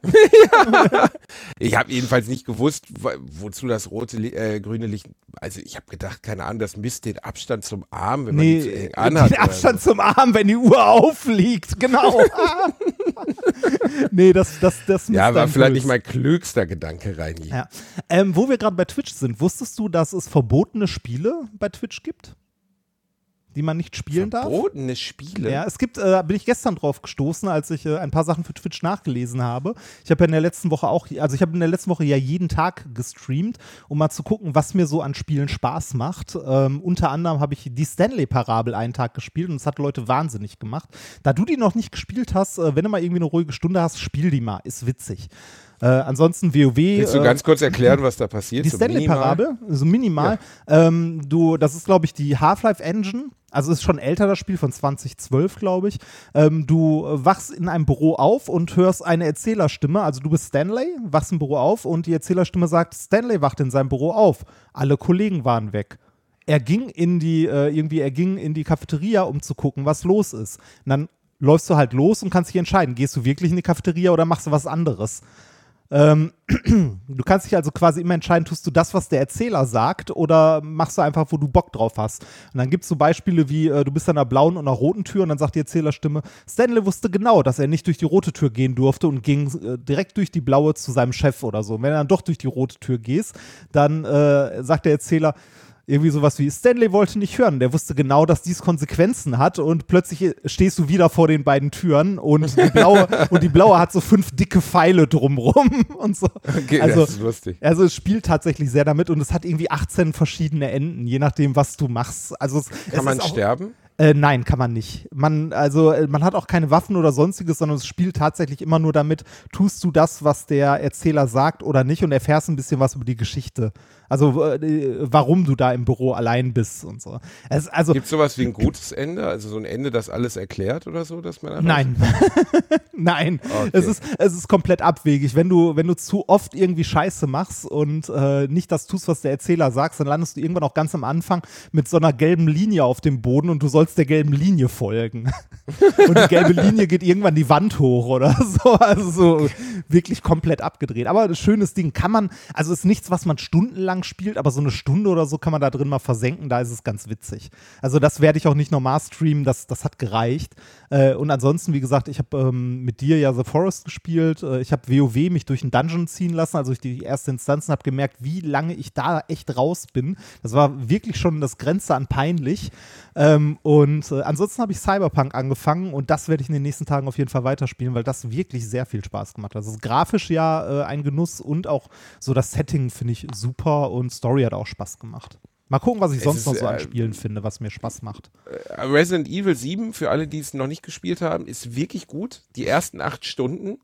Ich habe jedenfalls nicht gewusst, wo- wozu das rote, Li- äh, grüne Licht. Also ich habe gedacht, keine Ahnung, das misst den Abstand zum Arm, wenn man die zu eng anhat.
den
oder
Abstand
so.
zum Arm, wenn die Uhr aufliegt, genau. nee, das, das, das
Ja, war
dein
vielleicht
Puls.
nicht mein klügster Gedanke, Reini.
Ja. Ähm, wo wir gerade bei Twitch sind, wusstest du, dass es verbotene Spiele bei Twitch gibt? Die man nicht spielen darf?
Verbotene Spiele?
Ja, es gibt, äh, bin ich gestern drauf gestoßen, als ich äh, ein paar Sachen für Twitch nachgelesen habe. Ich habe ja in der letzten Woche auch, also ich habe in der letzten Woche ja jeden Tag gestreamt, um mal zu gucken, was mir so an Spielen Spaß macht. Ähm, unter anderem habe ich die Stanley-Parabel einen Tag gespielt und es hat Leute wahnsinnig gemacht. Da du die noch nicht gespielt hast, äh, wenn du mal irgendwie eine ruhige Stunde hast, spiel die mal, ist witzig. Äh, ansonsten WoW.
Willst du
äh,
ganz kurz erklären, was da passiert?
Die
So minimal?
Stanley-Parabel, so minimal. Ähm, du, das ist, glaube ich, die Half-Life-Engine. Also ist schon älter, das Spiel, von zwanzig zwölf, glaube ich. Ähm, du äh, wachst in einem Büro auf und hörst eine Erzählerstimme. Also du bist Stanley, wachst im Büro auf und die Erzählerstimme sagt, Stanley wacht in seinem Büro auf. Alle Kollegen waren weg. Er ging in die, äh, irgendwie, er ging in die Cafeteria, um zu gucken, was los ist. Und dann läufst du halt los und kannst dich entscheiden, gehst du wirklich in die Cafeteria oder machst du was anderes? Ähm, du kannst dich also quasi immer entscheiden, tust du das, was der Erzähler sagt, oder machst du einfach, wo du Bock drauf hast. Und dann gibt es so Beispiele wie, äh, du bist an einer blauen und einer roten Tür und dann sagt die Erzählerstimme, Stanley wusste genau, dass er nicht durch die rote Tür gehen durfte und ging äh, direkt durch die blaue zu seinem Chef oder so. Und wenn er dann doch durch die rote Tür gehst, dann äh, sagt der Erzähler, irgendwie sowas wie, Stanley wollte nicht hören. Der wusste genau, dass dies Konsequenzen hat und plötzlich stehst du wieder vor den beiden Türen und die blaue, und die blaue hat so fünf dicke Pfeile drumrum und so.
Okay,
also,
das ist lustig.
Also es spielt tatsächlich sehr damit und es hat irgendwie achtzehn verschiedene Enden, je nachdem, was du machst. Also es,
Kann
es
man
ist auch,
sterben?
Äh, nein, kann man nicht. Man, also, äh, man hat auch keine Waffen oder sonstiges, sondern es spielt tatsächlich immer nur damit, tust du das, was der Erzähler sagt oder nicht, und erfährst ein bisschen was über die Geschichte. Also, äh, warum du da im Büro allein bist und so. Es, also,
Gibt es sowas wie ein gutes Ende? Also so ein Ende, das alles erklärt oder so? Dass man einfach
nein. Nein.
Okay.
Es ist, es ist komplett abwegig. Wenn du, wenn du zu oft irgendwie Scheiße machst und äh, nicht das tust, was der Erzähler sagt, dann landest du irgendwann auch ganz am Anfang mit so einer gelben Linie auf dem Boden und du sollst der gelben Linie folgen. Und die gelbe Linie geht irgendwann die Wand hoch oder so. Also so wirklich komplett abgedreht. Aber ein schönes Ding kann man, also ist nichts, was man stundenlang spielt, aber so eine Stunde oder so kann man da drin mal versenken, da ist es ganz witzig. Also das werde ich auch nicht normal streamen, das, das hat gereicht. Äh, und ansonsten, wie gesagt, ich habe ähm, mit dir ja The Forest gespielt, äh, ich habe WoW mich durch einen Dungeon ziehen lassen, also durch die erste Instanz, und habe gemerkt, wie lange ich da echt raus bin. Das war wirklich schon das Grenze an peinlich. Ähm, und äh, ansonsten habe ich Cyberpunk angefangen und das werde ich in den nächsten Tagen auf jeden Fall weiterspielen, weil das wirklich sehr viel Spaß gemacht hat. Also das ist grafisch ja äh, ein Genuss und auch so das Setting finde ich super und Story hat auch Spaß gemacht. Mal gucken, was ich
Es
sonst
ist,
noch so an
äh,
Spielen finde, was mir Spaß macht.
Resident Evil sieben, für alle, die es noch nicht gespielt haben, ist wirklich gut. Die ersten acht Stunden.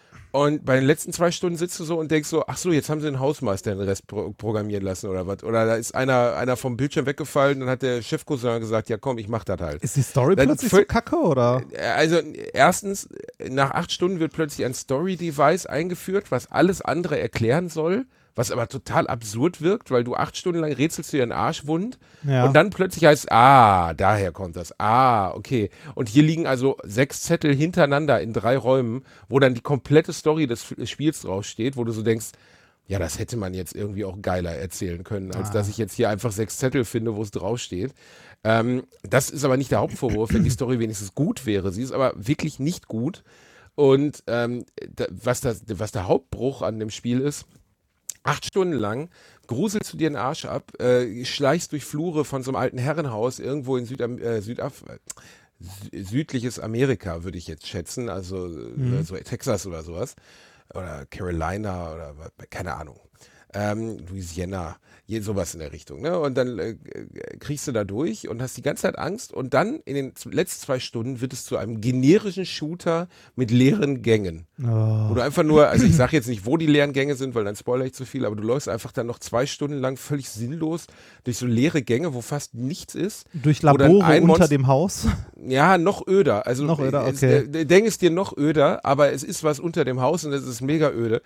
Und bei den letzten zwei Stunden sitzt du so und denkst so, ach so, jetzt haben sie den Hausmeister den Rest pro programmieren lassen oder was. Oder da ist einer, einer vom Bildschirm weggefallen, dann hat der Chefcousin gesagt, ja komm, ich mach das halt.
Ist die Story
Dann
plötzlich
voll-
so kacke, oder?
Also erstens, nach acht Stunden wird plötzlich ein Story-Device eingeführt, was alles andere erklären soll, was aber total absurd wirkt, weil du acht Stunden lang rätselst dir den Arsch wund
Ja.
und dann plötzlich heißt, ah, daher kommt das, ah, okay. Und hier liegen also sechs Zettel hintereinander in drei Räumen, wo dann die komplette Story des F- Spiels draufsteht, wo du so denkst, ja, das hätte man jetzt irgendwie auch geiler erzählen können, als
Ah.
dass ich jetzt hier einfach sechs Zettel finde, wo es draufsteht. Ähm, das ist aber nicht der Hauptvorwurf, wenn die Story wenigstens gut wäre. Sie ist aber wirklich nicht gut. Und ähm, da, was, das, was der Hauptbruch an dem Spiel ist, acht Stunden lang gruselst du dir den Arsch ab, äh, schleichst durch Flure von so einem alten Herrenhaus irgendwo in Südam äh, Südaf sü- südliches Amerika, würde ich jetzt schätzen, also äh, so Texas oder sowas. Oder Carolina oder was, keine Ahnung. Ähm, Louisiana, je, sowas in der Richtung. Ne? Und dann äh, kriegst du da durch und hast die ganze Zeit Angst und dann in den z- letzten zwei Stunden wird es zu einem generischen Shooter mit leeren Gängen.
Oh.
Wo du einfach nur, also ich sage jetzt nicht, wo die leeren Gänge sind, weil dann spoilere ich zu viel, aber du läufst einfach dann noch zwei Stunden lang völlig sinnlos durch so leere Gänge, wo fast nichts ist.
Durch
Wo dann
Labore
ein
unter
Monst-
dem Haus.
Ja, noch öder. Also
Noch öder,
es,
okay.
äh, denk es dir noch öder, aber es ist was unter dem Haus und es ist mega öde.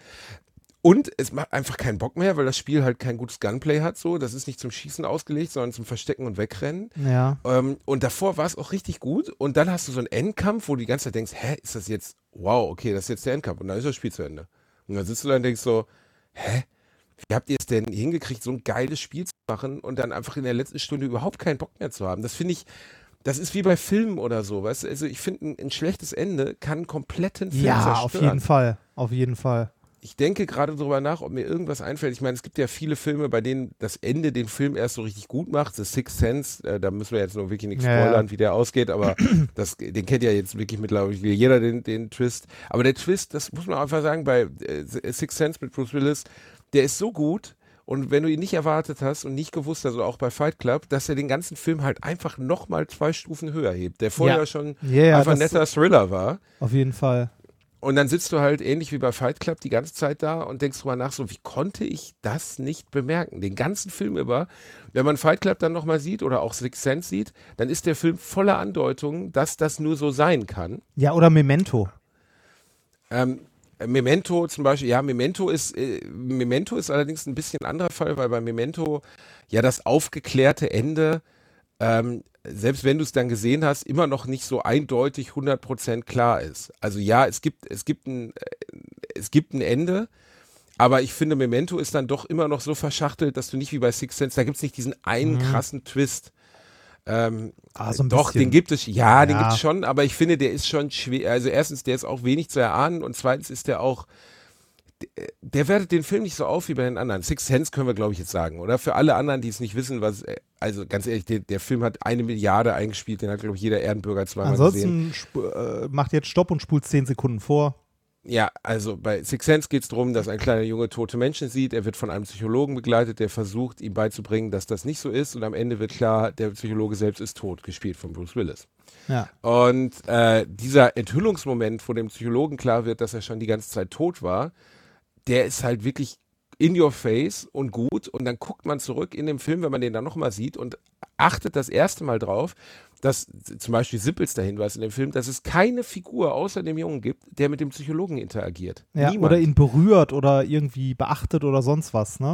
Und es macht einfach keinen Bock mehr, weil das Spiel halt kein gutes Gunplay hat. So, das ist nicht zum Schießen ausgelegt, sondern zum Verstecken und Wegrennen.
Ja.
Ähm, und davor war es auch richtig gut. Und dann hast du so einen Endkampf, wo du die ganze Zeit denkst, hä, ist das jetzt, wow, okay, das ist jetzt der Endkampf. Und dann ist das Spiel zu Ende. Und dann sitzt du da und denkst so, hä, wie habt ihr es denn hingekriegt, so ein geiles Spiel zu machen und dann einfach in der letzten Stunde überhaupt keinen Bock mehr zu haben? Das finde ich, das ist wie bei Filmen oder so, weißt du? Also ich finde, ein, ein schlechtes Ende kann einen kompletten Film
Ja,
zerstören.
auf jeden Fall. Auf jeden Fall.
Ich denke gerade darüber nach, ob mir irgendwas einfällt. Ich meine, es gibt ja viele Filme, bei denen das Ende den Film erst so richtig gut macht. The Sixth Sense, äh, da müssen wir jetzt noch wirklich nicht
Ja,
spoilern,
ja.
wie der ausgeht, aber das, den kennt ja jetzt wirklich mittlerweile jeder, den, den Twist. Aber der Twist, das muss man einfach sagen, bei äh, Sixth Sense mit Bruce Willis, der ist so gut. Und wenn du ihn nicht erwartet hast und nicht gewusst hast, also auch bei Fight Club, dass er den ganzen Film halt einfach nochmal zwei Stufen höher hebt, der vorher
Ja.
schon
Ja, ja,
einfach ein
das-
netter Thriller war.
Auf jeden Fall.
Und dann sitzt du halt ähnlich wie bei Fight Club die ganze Zeit da und denkst drüber nach, so wie konnte ich das nicht bemerken? Den ganzen Film über, wenn man Fight Club dann nochmal sieht oder auch Sixth Sense sieht, dann ist der Film voller Andeutungen, dass das nur so sein kann.
Ja, oder Memento.
Ähm, Memento zum Beispiel, ja, Memento ist, äh, Memento ist allerdings ein bisschen ein anderer Fall, weil bei Memento ja das aufgeklärte Ende, ähm, selbst wenn du es dann gesehen hast, immer noch nicht so eindeutig hundert Prozent klar ist. Also ja, es gibt, es gibt ein, äh, es gibt ein Ende, aber ich finde, Memento ist dann doch immer noch so verschachtelt, dass du nicht wie bei Sixth Sense, da gibt es nicht diesen einen krassen Twist. Ähm,
Ah, so ein
doch,
bisschen.
den gibt es, ja, den
Ja.
gibt es schon, aber ich finde, der ist schon schwer, also erstens, der ist auch wenig zu erahnen und zweitens ist der auch, der, der wertet den Film nicht so auf wie bei den anderen. Sixth Sense können wir, glaube ich, jetzt sagen, oder? Für alle anderen, die es nicht wissen, was, also ganz ehrlich, der, der Film hat eine Milliarde eingespielt, den hat, glaube ich, jeder Erdenbürger zweimal gesehen.
Ansonsten sp- äh, macht jetzt Stopp und spult zehn Sekunden vor.
Ja, also bei Sixth Sense geht es darum, dass ein kleiner Junge tote Menschen sieht. Er wird von einem Psychologen begleitet, der versucht, ihm beizubringen, dass das nicht so ist. Und am Ende wird klar, der Psychologe selbst ist tot, gespielt von Bruce Willis.
Ja.
Und äh, dieser Enthüllungsmoment, wo dem Psychologen klar wird, dass er schon die ganze Zeit tot war, der ist halt wirklich in your face und gut. Und dann guckt man zurück in dem Film, wenn man den dann nochmal sieht und achtet das erste Mal drauf, dass zum Beispiel simpelster Hinweis in dem Film, dass es keine Figur außer dem Jungen gibt, der mit dem Psychologen interagiert.
Ja,
Niemand.
oder ihn berührt oder irgendwie beachtet oder sonst was, ne?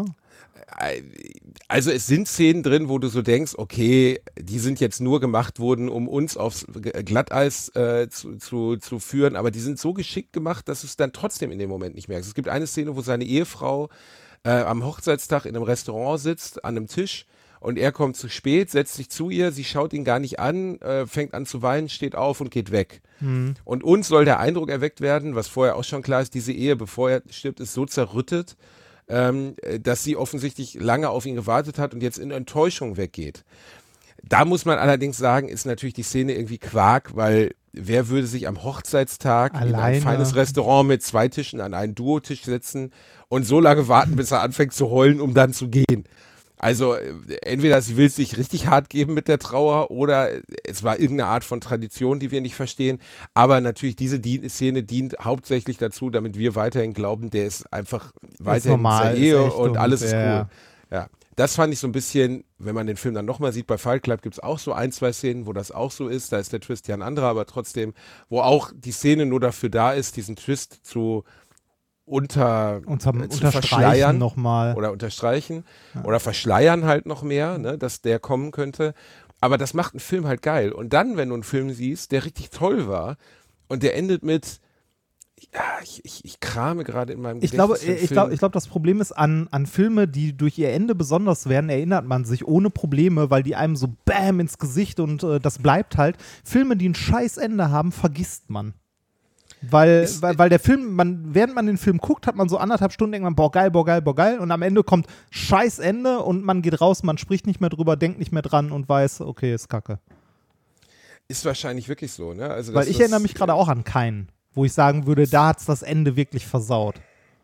Also es sind Szenen drin, wo du so denkst, okay, die sind jetzt nur gemacht worden, um uns aufs Glatteis äh, zu, zu, zu führen, aber die sind so geschickt gemacht, dass du es dann trotzdem in dem Moment nicht merkst. Es gibt eine Szene, wo seine Ehefrau äh, am Hochzeitstag in einem Restaurant sitzt, an einem Tisch, und er kommt zu spät, setzt sich zu ihr, sie schaut ihn gar nicht an, äh, fängt an zu weinen, steht auf und geht weg.
Mhm.
Und uns soll der Eindruck erweckt werden, was vorher auch schon klar ist, diese Ehe, bevor er stirbt, ist so zerrüttet, ähm, dass sie offensichtlich lange auf ihn gewartet hat und jetzt in Enttäuschung weggeht. Da muss man allerdings sagen, ist natürlich die Szene irgendwie Quark, weil wer würde sich am Hochzeitstag in
Alleine.
ein feines Restaurant mit zwei Tischen an einen Duotisch setzen und so lange warten, bis er anfängt zu heulen, um dann zu gehen. Also äh, entweder sie will es sich richtig hart geben mit der Trauer oder es war irgendeine Art von Tradition, die wir nicht verstehen. Aber natürlich, diese Di- Szene dient hauptsächlich dazu, damit wir weiterhin glauben, der ist einfach weiterhin
normal,
in dieser
ist
Ehe
echt
und
und,
alles ist
ja,
cool.
ja.
Ja, das fand ich so ein bisschen, wenn man den Film dann nochmal sieht, bei Fight Club gibt es auch so ein, zwei Szenen, wo das auch so ist. Da ist der Twist ja ein anderer, aber trotzdem, wo auch die Szene nur dafür da ist, diesen Twist zu unter,
Unterm,
äh, zu
unterstreichen
verschleiern
nochmal.
oder unterstreichen oder verschleiern halt noch mehr, ne, dass der kommen könnte. Aber das macht einen Film halt geil. Und dann, wenn du einen Film siehst, der richtig toll war und der endet mit, ja, ich, ich, ich krame gerade in meinem
Ich glaube,
Gedächtnis den
ich
Film.
glaube, ich glaube, das Problem ist, an, an Filme, die durch ihr Ende besonders werden, erinnert man sich ohne Probleme, weil die einem so bam ins Gesicht und äh, das bleibt halt. Filme, die ein scheiß Ende haben, vergisst man. Weil,
Ist-
weil, weil der Film, man, während man den Film guckt, hat man so anderthalb Stunden, denkt man, boah, geil, boah, geil, boah, geil. Und am Ende kommt scheiß Ende und man geht raus, man spricht nicht mehr drüber, denkt nicht mehr dran und weiß, okay, ist kacke.
Ist wahrscheinlich wirklich so, ne? Also,
Weil
dass
ich
das-
erinnere mich gerade auch an keinen, wo ich sagen würde, da hat's das Ende wirklich versaut.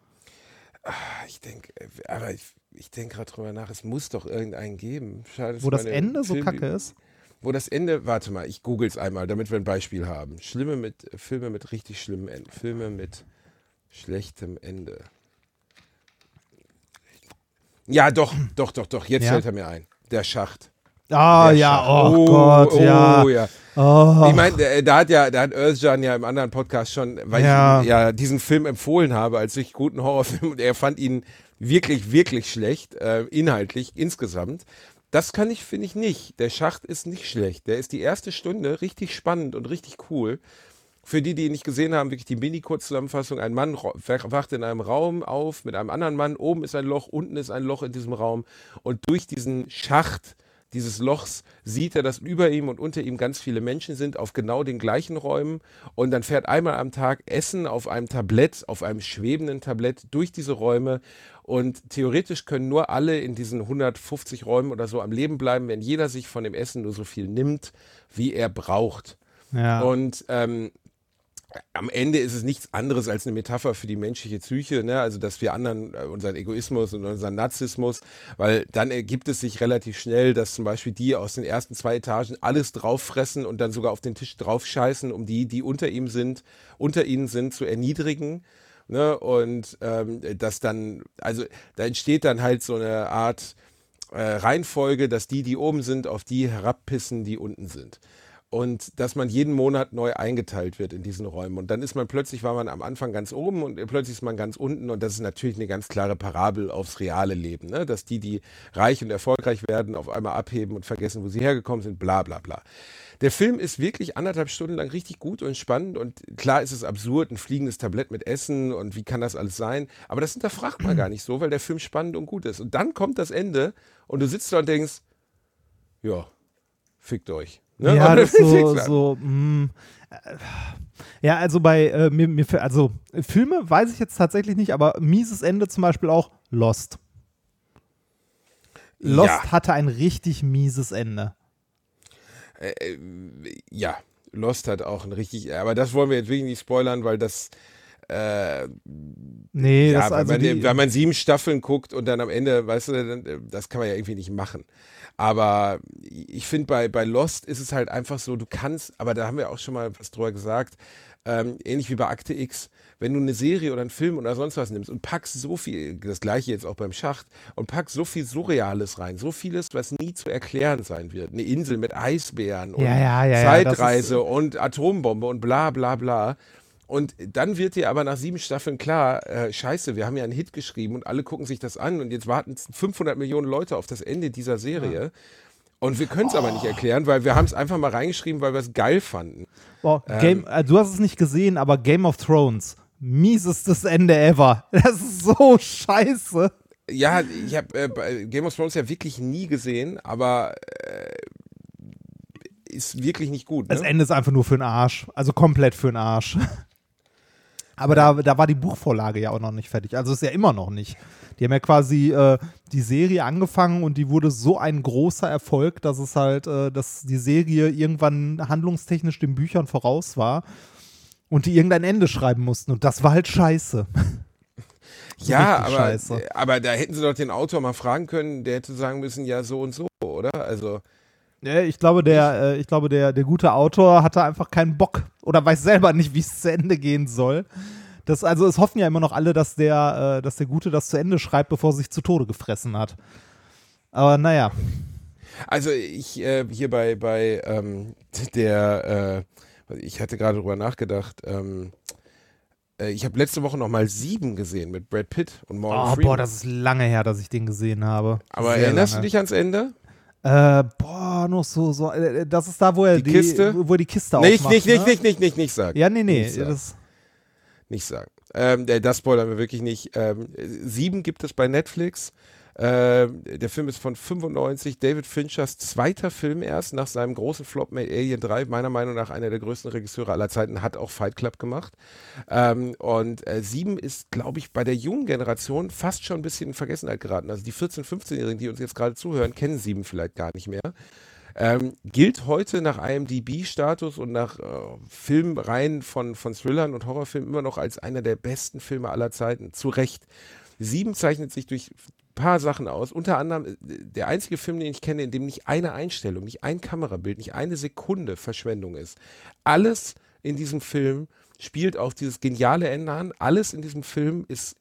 Ich denke, aber ich, ich denke gerade drüber nach, es muss doch irgendeinen geben. Schade, dass
Wo das
meine
Ende so
Film-
kacke ist.
Wo das Ende, warte mal, ich google es einmal, damit wir ein Beispiel haben. Schlimme mit, Filme mit richtig schlimmen Enden. Filme mit schlechtem Ende. Ja, doch, doch, doch, doch, jetzt
Ja?
fällt er mir ein. Der Schacht.
Ah,
Der
ja,
Schacht.
oh, Gott,
oh,
ja.
ja.
Oh.
Ich meine, da, da hat ja, da hat Özcan ja im anderen Podcast schon, weil
Ja.
ich ihm ja diesen Film empfohlen habe als wirklich guten Horrorfilm und er fand ihn wirklich, wirklich schlecht, äh, inhaltlich, insgesamt. Das kann ich, finde ich nicht. Der Schacht ist nicht schlecht. Der ist die erste Stunde richtig spannend und richtig cool. Für die, die ihn nicht gesehen haben, wirklich die Mini-Kurzzusammenfassung. Ein Mann ro- wacht in einem Raum auf mit einem anderen Mann. Oben ist ein Loch, unten ist ein Loch in diesem Raum. Und durch diesen Schacht, dieses Lochs sieht er, dass über ihm und unter ihm ganz viele Menschen sind, auf genau den gleichen Räumen. Und dann fährt einmal am Tag Essen auf einem Tablett, auf einem schwebenden Tablett durch diese Räume. Und theoretisch können nur alle in diesen hundertfünfzig Räumen oder so am Leben bleiben, wenn jeder sich von dem Essen nur so viel nimmt, wie er braucht.
Ja.
Und ähm, am Ende ist es nichts anderes als eine Metapher für die menschliche Psyche, ne? Also dass wir anderen äh, unseren Egoismus und unseren Narzissmus, weil dann ergibt es sich relativ schnell, dass zum Beispiel die aus den ersten zwei Etagen alles drauffressen und dann sogar auf den Tisch draufscheißen, um die, die unter ihm sind, unter ihnen sind, zu erniedrigen. Ne? Und ähm, das dann, also da entsteht dann halt so eine Art äh, Reihenfolge, dass die, die oben sind, auf die herabpissen, die unten sind. Und dass man jeden Monat neu eingeteilt wird in diesen Räumen. Und dann ist man plötzlich, war man am Anfang ganz oben und plötzlich ist man ganz unten. Und das ist natürlich eine ganz klare Parabel aufs reale Leben. Ne? Dass die, die reich und erfolgreich werden, auf einmal abheben und vergessen, wo sie hergekommen sind, bla bla bla. Der Film ist wirklich anderthalb Stunden lang richtig gut und spannend. Und klar ist es absurd, ein fliegendes Tablett mit Essen und wie kann das alles sein. Aber das hinterfragt man gar nicht so, weil der Film spannend und gut ist. Und dann kommt das Ende und du sitzt da und denkst, ja, fickt euch. Ne?
Ja, das ist so, so mh, äh, ja, also bei äh, mir, mir, also Filme weiß ich jetzt tatsächlich nicht, aber mieses Ende zum Beispiel auch Lost. Lost
ja.
hatte ein richtig mieses Ende.
Äh, äh, ja, Lost hat auch ein richtig, aber das wollen wir jetzt wirklich nicht spoilern, weil das äh,
nee,
ja,
das
weil
also
man,
die,
wenn man sieben Staffeln guckt und dann am Ende, weißt du, dann, das kann man ja irgendwie nicht machen. Aber ich finde, bei, bei Lost ist es halt einfach so, du kannst, aber da haben wir auch schon mal was drüber gesagt, ähm, ähnlich wie bei Akte X, wenn du eine Serie oder einen Film oder sonst was nimmst und packst so viel, das gleiche jetzt auch beim Schacht, und packst so viel Surreales rein, so vieles, was nie zu erklären sein wird. Eine Insel mit Eisbären und
ja, ja, ja,
Zeitreise
ja,
und Atombombe und bla bla bla. Und dann wird dir aber nach sieben Staffeln klar, äh, scheiße, wir haben ja einen Hit geschrieben und alle gucken sich das an und jetzt warten fünfhundert Millionen Leute auf das Ende dieser Serie. Ja. Und wir können es oh. aber nicht erklären, weil wir haben es einfach mal reingeschrieben, weil wir es geil fanden.
Boah, Game, ähm, äh, du hast es nicht gesehen, aber Game of Thrones, miesestes Ende ever. Das ist so scheiße.
Ja, ich habe äh, Game of Thrones ja wirklich nie gesehen, aber äh, ist wirklich nicht gut. Ne?
Das Ende ist einfach nur für den Arsch. Also komplett für den Arsch. Aber da, da war die Buchvorlage ja auch noch nicht fertig. Also ist ja immer noch nicht. Die haben ja quasi äh, die Serie angefangen und die wurde so ein großer Erfolg, dass es halt, äh, dass die Serie irgendwann handlungstechnisch den Büchern voraus war und die irgendein Ende schreiben mussten. Und das war halt scheiße. So
ja, aber,
scheiße.
aber da hätten sie doch den Autor mal fragen können, der hätte sagen müssen, ja, so und so, oder? Also.
Ich glaube, der, äh, ich glaube der, der gute Autor hatte einfach keinen Bock oder weiß selber nicht, wie es zu Ende gehen soll. Das, also es hoffen ja immer noch alle, dass der, äh, dass der Gute das zu Ende schreibt, bevor er sich zu Tode gefressen hat. Aber naja.
Also ich äh, hier bei, bei ähm, der, äh, ich hatte gerade drüber nachgedacht, ähm, äh, ich habe letzte Woche noch mal Sieben gesehen mit Brad Pitt und Morgan
oh,
Freeman.
Boah, das ist lange her, dass ich den gesehen habe.
Aber
Sehr
erinnerst
lange.
du dich ans Ende?
Äh, boah, noch so, so, äh, das ist da, wo er
die,
die
Kiste,
wo er die Kiste
nicht,
aufmacht.
Nicht,
ne?
nicht, nicht, nicht, nicht, nicht sagen.
Ja, nee, nee.
Nicht sagen.
Das
nicht sagen. Ähm, das spoilern wir wirklich nicht. Ähm, Sieben gibt es bei Netflix. Ähm, der Film ist von fünfundneunzig. David Finchers zweiter Film erst nach seinem großen Flop mit Alien drei. Meiner Meinung nach einer der größten Regisseure aller Zeiten, hat auch Fight Club gemacht. Ähm, und äh, Sieben ist, glaube ich, bei der jungen Generation fast schon ein bisschen in Vergessenheit geraten. Also die vierzehn-, fünfzehnjährigen, die uns jetzt gerade zuhören, kennen Sieben vielleicht gar nicht mehr. Ähm, gilt heute nach I M D B-Status und nach äh, Filmreihen von, von Thrillern und Horrorfilmen immer noch als einer der besten Filme aller Zeiten. Zu Recht. Sieben zeichnet sich durch ein paar Sachen aus. Unter anderem der einzige Film, den ich kenne, in dem nicht eine Einstellung, nicht ein Kamerabild, nicht eine Sekunde Verschwendung ist. Alles in diesem Film spielt auf dieses geniale Ende an. Alles in diesem Film ist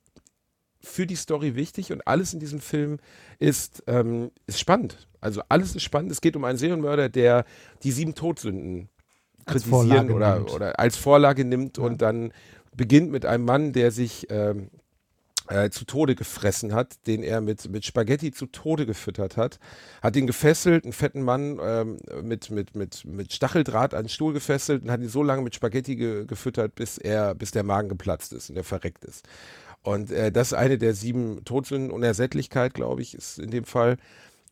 für die Story wichtig und alles in diesem Film ist, ähm, ist spannend. Also alles ist spannend. Es geht um einen Serienmörder, der die sieben Todsünden
als
kritisieren
Vorlage
oder,
nimmt.
oder als Vorlage nimmt
Ja.
und dann beginnt mit einem Mann, der sich ähm, äh, zu Tode gefressen hat, den er mit, mit Spaghetti zu Tode gefüttert hat, hat ihn gefesselt, einen fetten Mann ähm, mit, mit, mit, mit Stacheldraht an den Stuhl gefesselt und hat ihn so lange mit Spaghetti ge- gefüttert, bis er, bis der Magen geplatzt ist und er verreckt ist. Und äh, das ist eine der sieben Todsünden, Unersättlichkeit, glaube ich, ist in dem Fall.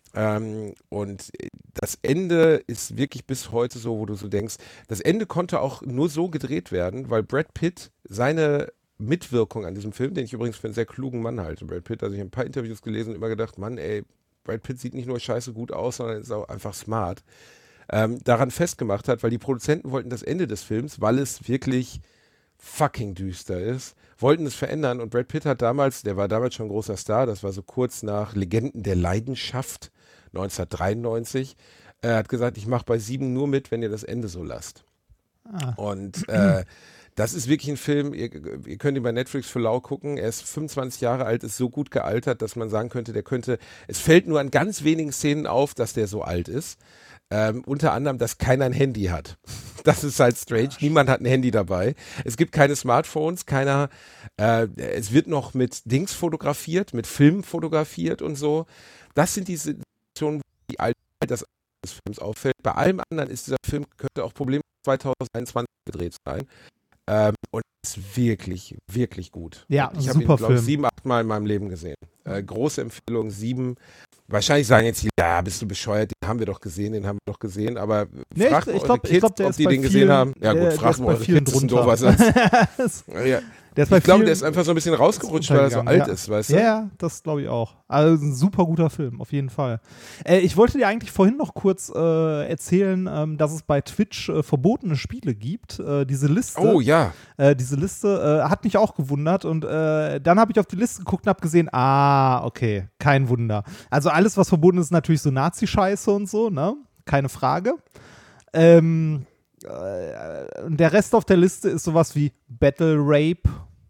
Ähm, und das Ende ist wirklich bis heute so, wo du so denkst, das Ende konnte auch nur so gedreht werden, weil Brad Pitt seine Mitwirkung an diesem Film, den ich übrigens für einen sehr klugen Mann halte, Brad Pitt, also ich habe ein paar Interviews gelesen und immer gedacht, Mann, ey, Brad Pitt sieht nicht nur scheiße gut aus, sondern ist auch einfach smart, ähm, daran festgemacht hat, weil die Produzenten wollten das Ende des Films, weil es wirklich fucking düster ist, wollten es verändern und Brad Pitt hat damals, der war damals schon ein großer Star, das war so kurz nach Legenden der Leidenschaft, neunzehnhundertdreiundneunzig, er hat gesagt, ich mache bei sieben nur mit, wenn ihr das Ende so lasst. Ah. Und äh, das ist wirklich ein Film, ihr, ihr könnt ihn bei Netflix für lau gucken, er ist fünfundzwanzig Jahre alt, ist so gut gealtert, dass man sagen könnte, der könnte, es fällt nur an ganz wenigen Szenen auf, dass der so alt ist. Ähm, unter anderem, dass keiner ein Handy hat. Das ist halt strange. Niemand hat ein Handy dabei. Es gibt keine Smartphones, keiner, äh, es wird noch mit Dings fotografiert, mit Film fotografiert und so. Das sind die Situationen, wo die Altheit des Films auffällt. Bei allem anderen ist dieser Film, könnte auch problemlos zweitausendeinundzwanzig gedreht sein. Ähm, und ist wirklich, wirklich gut.
Ja,
ich habe ihn, glaube ich, sieben, acht Mal in meinem Leben gesehen. Äh, große Empfehlung, sieben. Wahrscheinlich sagen jetzt die, ja, bist du bescheuert, den haben wir doch gesehen, den haben wir doch gesehen, aber
nee,
fragt
ich, ich
eure
glaub,
Kids,
ich glaub, der
ob
ist
die
bei
den
vielen,
gesehen haben. Ja gut,
der,
fragt
der
mal eure Kids, das ist ein doofer Satz. ja. Der ist bei ich glaube,
vielen,
der ist einfach so ein bisschen rausgerutscht, weil er so alt
ja.
ist, weißt du?
Ja, ja, das glaube ich auch. Also ein super guter Film, auf jeden Fall. Äh, ich wollte dir eigentlich vorhin noch kurz äh, erzählen, ähm, dass es bei Twitch äh, verbotene Spiele gibt. Äh, diese Liste.
Oh ja.
Äh, diese Liste äh, hat mich auch gewundert und äh, dann habe ich auf die Liste geguckt und habe gesehen, ah, okay, kein Wunder. Also alles, was verboten ist, ist natürlich so Nazi-Scheiße und so, ne? Keine Frage. Ähm, äh, der Rest auf der Liste ist sowas wie Battle Rape.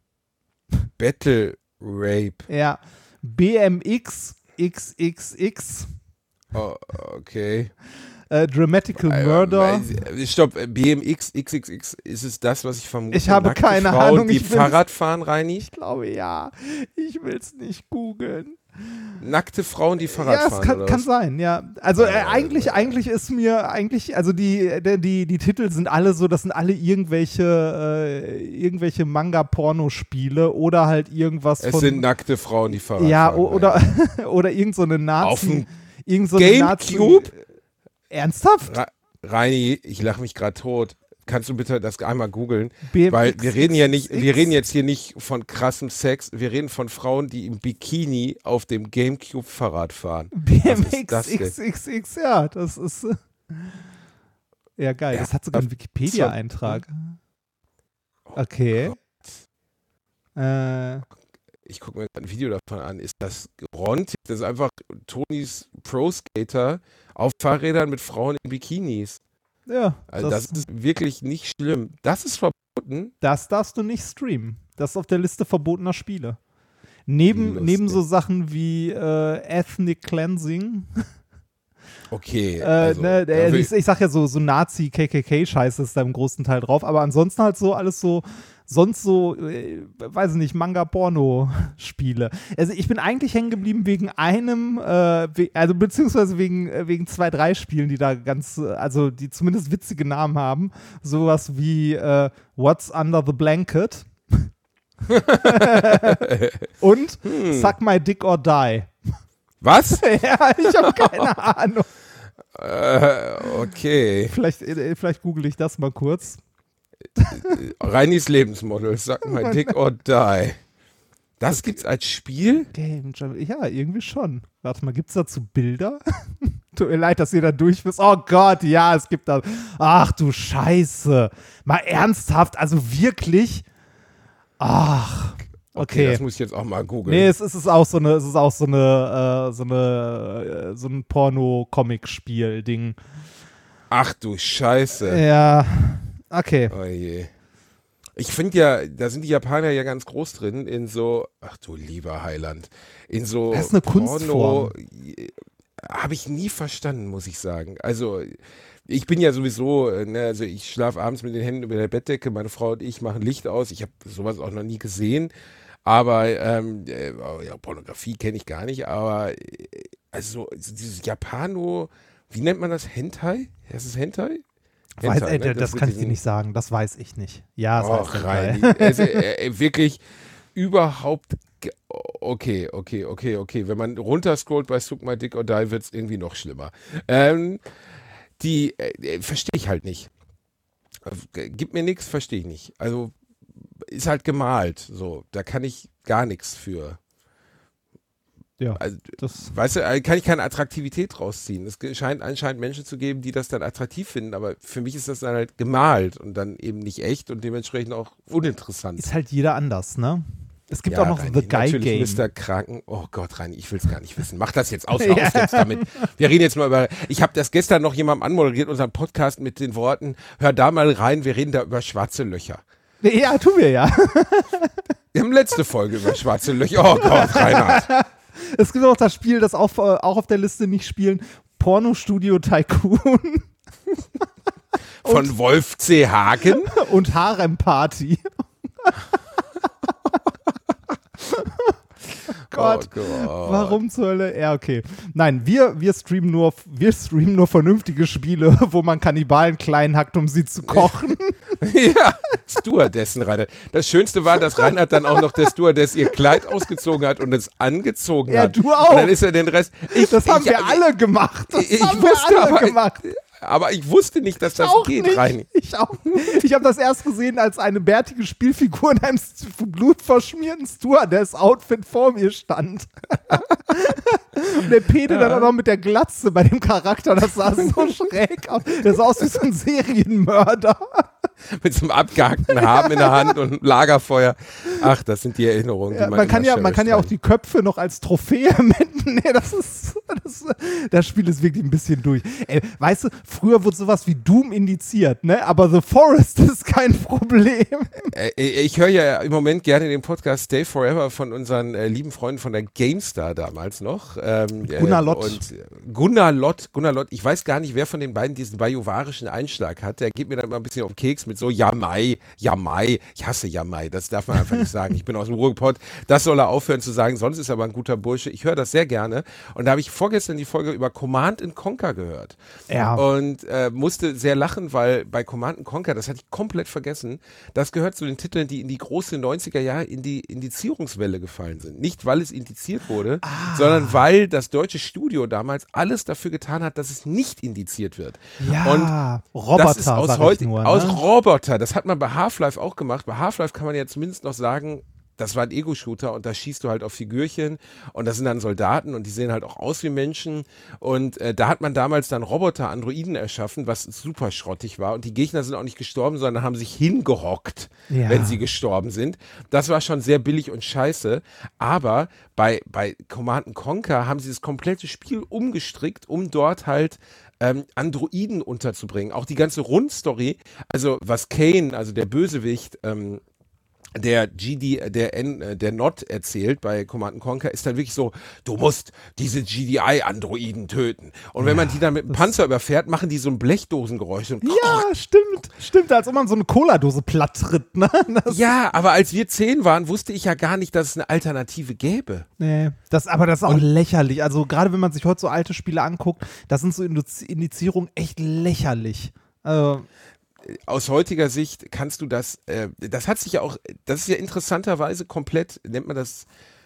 Battle Rape.
Ja. B M X X X X.
Oh, okay.
Äh, Dramatical
äh,
Murder.
Äh, stopp, B M X X X X, ist es das, was ich vermute?
Ich habe
Nackte
keine
Frauen,
Ahnung.
Die
ich
Fahrrad fahren, Reini?
Ich glaube ja. Ich will es nicht googeln.
Nackte Frauen, die Fahrrad
ja,
fahren,
es kann,
oder
kann
was?
sein, ja. Also äh, eigentlich, eigentlich ist mir, eigentlich, also die, die, die Titel sind alle so, das sind alle irgendwelche, äh, irgendwelche Manga-Porno-Spiele oder halt irgendwas
Es
von...
sind nackte Frauen, die Fahrrad
ja,
fahren.
Oder, oder irgend so eine Nazi...
Auf dem
irgend so eine
Gamecube?
Nazi, ernsthaft?
Ra- Reini, ich lache mich gerade tot. Kannst du bitte das einmal googeln?
B M X
Weil wir reden ja nicht,
X.
wir reden jetzt hier nicht von krassem Sex, wir reden von Frauen, die im Bikini auf dem Gamecube Fahrrad fahren.
B M
Was ist das
X
denn?
X X X, ja, das ist äh, ja geil.
Ja,
das hat sogar einen Wikipedia-Eintrag. Okay. Äh,
Ich gucke mir ein Video davon an. Ist das Ronti? Das ist einfach Tonys Pro Skater auf Fahrrädern mit Frauen in Bikinis.
ja,
Also das,
das,
ist wirklich nicht schlimm. Das ist verboten.
das darfst du nicht streamen. Das ist auf der Liste verbotener Spiele. Neben,
Lustig.
neben so Sachen wie äh, Ethnic Cleansing.
Okay.
Äh,
also,
ne,
da
äh,
will-
ich, ich sag ja so, so Nazi-K K K-Scheiße ist da im großen Teil drauf, aber ansonsten halt so alles so, sonst so, äh, weiß ich nicht, Manga-Porno-Spiele. Also ich bin eigentlich hängen geblieben wegen einem, äh, we- also beziehungsweise wegen, äh, wegen zwei, drei Spielen, die da ganz, äh, also die zumindest witzige Namen haben. Sowas wie äh, What's Under the Blanket und
Hm.
Suck My Dick or Die.
Was?
Ja, ich habe keine Ahnung.
äh, okay.
Vielleicht, äh, vielleicht google ich das mal kurz.
Reinis Lebensmodell. Sag mal Dick or Die. Das gibt's als Spiel?
Game Jam, ja, irgendwie schon. Warte mal, gibt's dazu Bilder? Tut mir leid, dass ihr da durch wisst. Oh Gott, ja, es gibt da. Ach du Scheiße. Mal ernsthaft, also wirklich? Ach, okay.
Das muss ich jetzt auch mal googeln.
Nee, es ist, es ist auch so eine, es ist auch so eine, äh, so eine, äh, so ein Porno-Comic-Spiel-Ding.
Ach du Scheiße.
Ja, okay.
Oh je. Ich finde ja, da sind die Japaner ja ganz groß drin, in so, ach du lieber Heiland, in so
Das ist eine Kunstform.
Habe ich nie verstanden, muss ich sagen. Also, ich bin ja sowieso, ne, also ich schlafe abends mit den Händen über der Bettdecke, meine Frau und ich machen Licht aus. Ich habe sowas auch noch nie gesehen, aber ähm, äh, ja, Pornografie kenne ich gar nicht, aber äh, also dieses Japano, wie nennt man das? Hentai? Heißt es Hentai?
Weiß,
Hentai,
äh,
ne?
das
wird
kann ich dir
diesen-
nicht sagen, das weiß ich nicht. Ja, das
Och,
heißt
rein.
Hentai.
Also, äh, äh, wirklich überhaupt ge- okay, okay, okay, okay. Wenn man runterscrollt bei Suck My Dick or Die, wird es irgendwie noch schlimmer. Ähm, die äh, verstehe ich halt nicht. Gibt mir nichts, verstehe ich nicht. Also ist halt gemalt, so. Da kann ich gar nichts für.
Ja,
also,
das
weißt du, kann ich keine Attraktivität rausziehen. Es scheint anscheinend Menschen zu geben, die das dann attraktiv finden, aber für mich ist das dann halt gemalt und dann eben nicht echt und dementsprechend auch uninteressant.
ist halt jeder anders, ne? Es gibt
Ja,
auch noch
Reini,
The Guy
natürlich
Game.
Mister Kranken. Oh Gott, Reini, ich will es gar nicht wissen. Mach das jetzt aus, hör auf jetzt damit. Wir reden jetzt mal über. Ich habe das gestern noch jemandem anmoderiert, unseren Podcast mit den Worten: Hör da mal rein, wir reden da über schwarze Löcher.
Ja, tun wir ja.
Wir haben letzte Folge über schwarze Löcher. Oh Gott, Reinhard.
Es gibt auch das Spiel, das auf, äh, auch auf der Liste nicht spielen: Pornostudio Tycoon.
Von Wolf C. Hagen.
Und Harem Party. Gott,
oh Gott.
Warum zur Hölle? Ja, okay. Nein, wir, wir, streamen nur, wir streamen nur vernünftige Spiele, wo man Kannibalen klein hackt, um sie zu kochen.
Ja, Stewardessen, Reinhard. Das Schönste war, dass Reinhard dann auch noch der Stewardess ihr Kleid ausgezogen hat und es angezogen
Ja,
hat.
du auch.
Und dann ist er den Rest. Ich,
Das haben
ich,
wir alle gemacht. Das
ich
haben
wusste,
wir alle
aber,
gemacht.
Aber ich wusste nicht, dass das
auch
geht,
nicht.
Reini.
Ich auch nicht. Ich habe das erst gesehen, als eine bärtige Spielfigur in einem blutverschmierten Stewardess-Outfit vor mir stand. Und der Pede ja. dann auch noch mit der Glatze bei dem Charakter, das sah so schräg aus. Der sah aus wie so ein Serienmörder.
Mit so einem abgehackten Haben in der Hand und einem Lagerfeuer. Ach, das sind die Erinnerungen, die
ja,
man
man kann ja, man kann ja auch
rein.
die Köpfe noch als Trophäe mitnehmen. Nee, das ist, das, das Spiel ist wirklich ein bisschen durch. Ey, weißt du, früher wurde sowas wie Doom indiziert, ne? Aber The Forest ist kein Problem.
Äh, ich höre ja im Moment gerne den Podcast Stay Forever von unseren äh, lieben Freunden von der GameStar damals noch. Ähm,
Gunnar Lott.
Äh, und Gunnar Lott, Gunnar Lott, ich weiß gar nicht, wer von den beiden diesen bajuwarischen Einschlag hat. Der geht mir dann immer ein bisschen auf den Keks mit so Jamai, Jamai. Ich hasse Jamai, das darf man einfach nicht sagen. Ich bin aus dem Ruhrpott. Das soll er aufhören zu sagen, sonst ist er aber ein guter Bursche. Ich höre das sehr gerne. Und da habe ich vorgestern die Folge über Command and Conquer gehört.
Ja.
Und äh, musste sehr lachen, weil bei Command and Conquer, das hatte ich komplett vergessen, das gehört zu den Titeln, die in die große neunziger Jahre in die Indizierungswelle gefallen sind. Nicht, weil es indiziert wurde, ah. sondern weil das deutsche Studio damals alles dafür getan hat, dass es nicht indiziert wird.
Ja,
und
Roboter,
das ist aus
sag
heute,
ich nur, ne?
aus Roboter, das hat man bei Half-Life auch gemacht. Bei Half-Life kann man ja zumindest noch sagen, das war ein Ego-Shooter und da schießt du halt auf Figürchen und das sind dann Soldaten und die sehen halt auch aus wie Menschen und äh, da hat man damals dann Roboter, Androiden erschaffen, was super schrottig war und die Gegner sind auch nicht gestorben, sondern haben sich hingehockt, ja. wenn sie gestorben sind. Das war schon sehr billig und scheiße, aber bei, bei Command and Conquer haben sie das komplette Spiel umgestrickt, um dort halt Ähm, Androiden unterzubringen. Auch die ganze Rundstory, also was Kane, also der Bösewicht, ähm, der G D, der N, der Nod erzählt bei Command and Conquer, ist dann wirklich so, du musst diese G D I-Androiden töten. Und wenn ja, man die dann mit einem Panzer überfährt, machen die so ein Blechdosengeräusch. Und
ja, stimmt, stimmt, als ob man so eine Cola-Dose platt tritt, ne? Das
ja, aber als wir zehn waren, wusste ich ja gar nicht, dass es eine Alternative gäbe.
Nee, das, aber das ist auch und lächerlich. Also gerade wenn man sich heute so alte Spiele anguckt, das sind so Indizierungen echt lächerlich. Also
aus heutiger Sicht kannst du das, äh, das hat sich ja auch, das ist ja interessanterweise komplett, nennt man das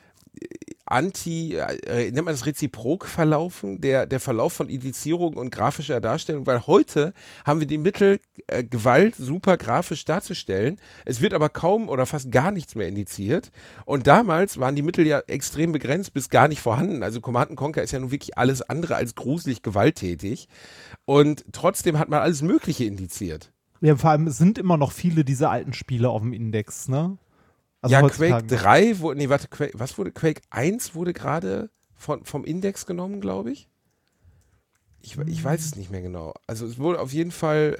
Anti, äh, nennt man das reziprok verlaufen, der, der Verlauf von Indizierung und grafischer Darstellung, weil heute haben wir die Mittel, äh, Gewalt super grafisch darzustellen, es wird aber kaum oder fast gar nichts mehr indiziert und damals waren die Mittel ja extrem begrenzt bis gar nicht vorhanden, also Command and Conquer ist ja nun wirklich alles andere als gruselig gewalttätig und trotzdem hat man alles Mögliche indiziert.
Ja, vor allem sind immer noch viele dieser alten Spiele auf dem Index, ne? Also
ja,
heutzutage.
Quake drei, wurde, nee, warte, Quake, was wurde, Quake eins wurde gerade vom Index genommen, glaube ich. ich. Ich weiß es nicht mehr genau. Also es wurde auf jeden Fall,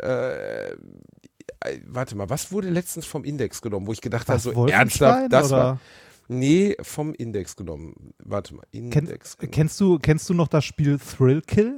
äh, äh, warte mal, was wurde letztens vom Index genommen, wo ich gedacht habe, so ernsthaft, das
oder?
war, nee, vom Index genommen. Warte mal, Index
Ken, kennst du, kennst du noch das Spiel Thrill Kill?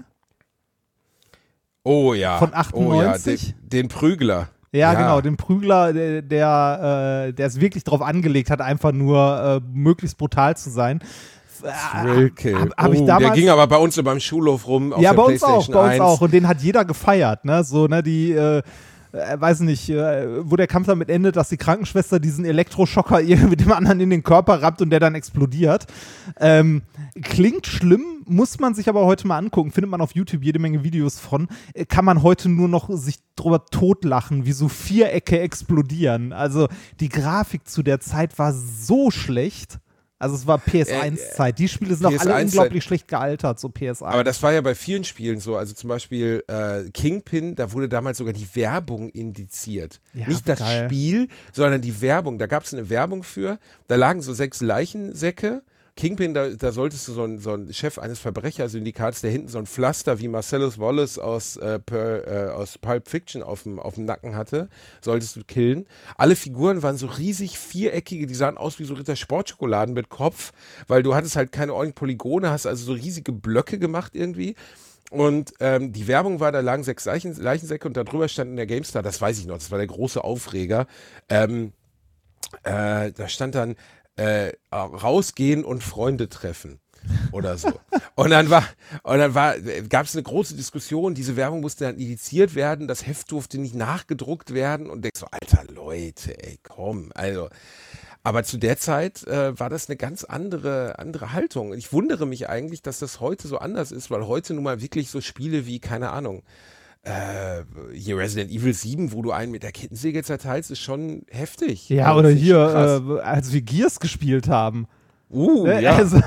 Oh ja.
Von achtundneunzig?
Oh ja, den, den Prügler.
Ja,
ja,
genau, den Prügler, der, der, äh, der es wirklich drauf angelegt hat, einfach nur äh, möglichst brutal zu sein.
Thrill Kill.
Hab, hab
oh,
ich damals,
der ging aber bei uns so beim Schulhof rum auf
ja,
der
bei uns auch,
PlayStation
bei uns
eins.
auch. Und den hat jeder gefeiert, ne? So, ne, die, äh, äh, weiß nicht, äh, wo der Kampf damit endet, dass die Krankenschwester diesen Elektroschocker irgendwie mit dem anderen in den Körper rammt und der dann explodiert. Ähm, klingt schlimm, muss man sich aber heute mal angucken. Findet man auf YouTube jede Menge Videos von. Äh, kann man heute nur noch sich drüber totlachen, wie so Vierecke explodieren. Also die Grafik zu der Zeit war so schlecht. Also es war P S eins Zeit. Die Spiele sind auch alle unglaublich schlecht gealtert, so P S eins.
Aber das war ja bei vielen Spielen so. Also zum Beispiel äh, Kingpin, da wurde damals sogar die Werbung indiziert.
Ja,
Nicht das
geil.
Spiel, sondern die Werbung. Da gab es eine Werbung für. Da lagen so sechs Leichensäcke. Kingpin, da, da solltest du so ein, so ein Chef eines Verbrechersyndikats, der hinten so ein Pflaster wie Marcellus Wallace aus, äh, per, äh, aus Pulp Fiction auf dem, auf dem Nacken hatte, solltest du killen. Alle Figuren waren so riesig viereckige, die sahen aus wie so Ritter Sportschokoladen mit Kopf, weil du hattest halt keine ordentlichen Polygone, hast also so riesige Blöcke gemacht irgendwie. Und ähm, die Werbung war, da lagen sechs Leichen, Leichensäcke und da drüber stand in der GameStar, das weiß ich noch, das war der große Aufreger, ähm, äh, da stand dann Äh, rausgehen und Freunde treffen oder so. Und dann war, und dann war, gab es eine große Diskussion, diese Werbung musste dann indiziert werden, das Heft durfte nicht nachgedruckt werden und denkst so, alter Leute, ey, komm, also. Aber zu der Zeit äh, war das eine ganz andere, andere Haltung. Ich wundere mich eigentlich, dass das heute so anders ist, weil heute nun mal wirklich so Spiele wie, keine Ahnung, Äh, hier Resident Evil sieben, wo du einen mit der Kettensäge zerteilst, ist schon heftig.
Ja,
also,
oder
finde ich
hier,
krass.
äh, als wir Gears gespielt haben.
Uh,
Äh,
ja.
Also,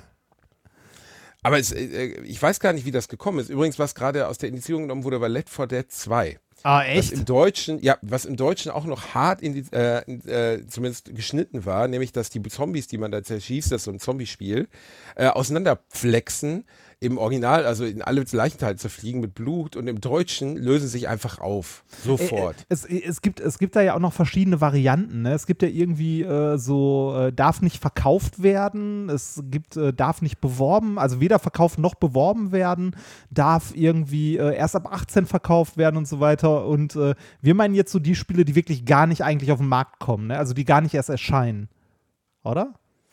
Aber es, äh, ich weiß gar nicht, wie das gekommen ist. Übrigens, was gerade aus der Indizierung genommen wurde, war Left four Dead zwei.
ah,
Was
echt?
im Deutschen, ja, was im Deutschen auch noch hart in die, äh, äh, zumindest geschnitten war, nämlich, dass die Zombies, die man da zerschießt, das ist so ein Zombie-Spiel, äh, auseinanderflexen im Original, also in alle Leichenteile zerfliegen mit Blut und im Deutschen lösen sich einfach auf. Sofort.
Äh, Es, es, gibt, es gibt da ja auch noch verschiedene Varianten. Ne? Es gibt ja irgendwie äh, so, äh, darf nicht verkauft werden, es gibt, äh, darf nicht beworben, also weder verkauft noch beworben werden, darf irgendwie äh, erst ab achtzehn verkauft werden und so weiter. Und äh, wir meinen jetzt so die Spiele, die wirklich gar nicht eigentlich auf den Markt kommen, ne? Also die gar nicht erst erscheinen. Oder?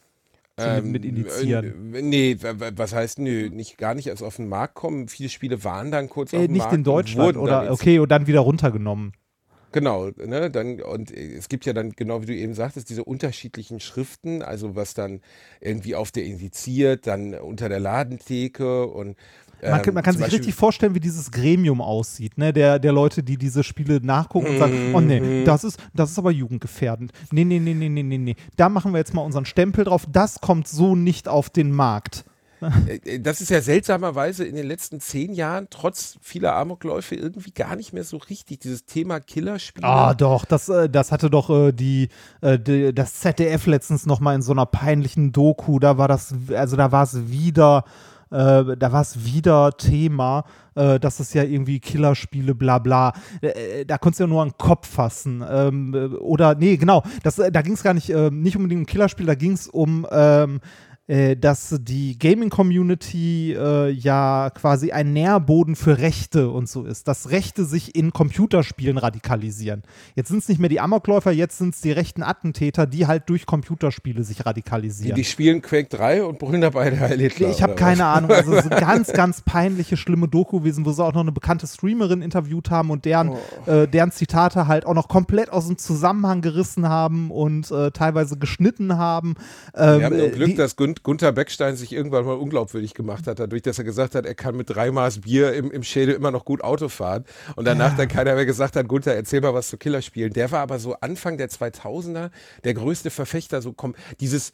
So mit, mit indizieren.
Äh, nee, w- w- was heißt, nö, nicht, gar nicht erst auf den Markt kommen. Viele Spiele waren dann kurz auf
Äh,
dem
nicht
Markt
in
und
Deutschland,
wurden dann
oder?
ins-
Okay, und dann wieder runtergenommen.
Genau, ne, dann, und es gibt ja dann, genau wie du eben sagtest, diese unterschiedlichen Schriften, also was dann irgendwie auf der indiziert, dann unter der Ladentheke und
Man, kann- man kann
zum
sich
Beispiel-
richtig vorstellen, wie dieses Gremium aussieht, ne? Der, der Leute, die diese Spiele nachgucken und sagen, oh nee, das ist, das ist aber jugendgefährdend. Nee, nee, nee, nee, nee, nee, nee. Da machen wir jetzt mal unseren Stempel drauf. Das kommt so nicht auf den Markt.
Äh, Das ist ja seltsamerweise in den letzten zehn Jahren, trotz vieler Amokläufe, irgendwie gar nicht mehr so richtig. Dieses Thema Killerspiele.
Ah, doch, das, äh, das hatte doch äh, die, äh, die, das Z D F letztens noch mal in so einer peinlichen Doku. Da war das, also da war es wieder, äh, da war es wieder Thema, äh, dass es ja irgendwie Killerspiele, bla bla. Äh, da konntest du ja nur an den Kopf fassen. Ähm, äh, oder, nee, genau, das, äh, da ging es gar nicht, äh, nicht unbedingt um Killerspiel, da ging es um ähm, äh, dass die Gaming-Community äh, ja quasi ein Nährboden für Rechte und so ist, dass Rechte sich in Computerspielen radikalisieren. Jetzt sind es nicht mehr die Amokläufer, jetzt sind es die rechten Attentäter, die halt durch Computerspiele sich
Die,
radikalisieren.
die spielen Quake drei und brüllen dabei der Heil Hitler.
Ich habe
oder
keine
was?
Ahnung, also es ist eine ganz, ganz peinliche, schlimme Doku gewesen, wo sie auch noch eine bekannte Streamerin interviewt haben und deren,
Oh.
äh, deren Zitate halt auch noch komplett aus dem Zusammenhang gerissen haben und äh, teilweise geschnitten haben. Ähm,
Wir haben nur
äh,
Glück,
die,
dass Gun Gunther Beckstein sich irgendwann mal unglaubwürdig gemacht hat, dadurch, dass er gesagt hat, er kann mit drei Maß Bier im, im Schädel immer noch gut Auto fahren. Und danach
Ja.
dann keiner mehr gesagt hat, Gunther, erzähl mal was zu Killerspielen. Der war aber so Anfang der zweitausender der größte Verfechter, so kom dieses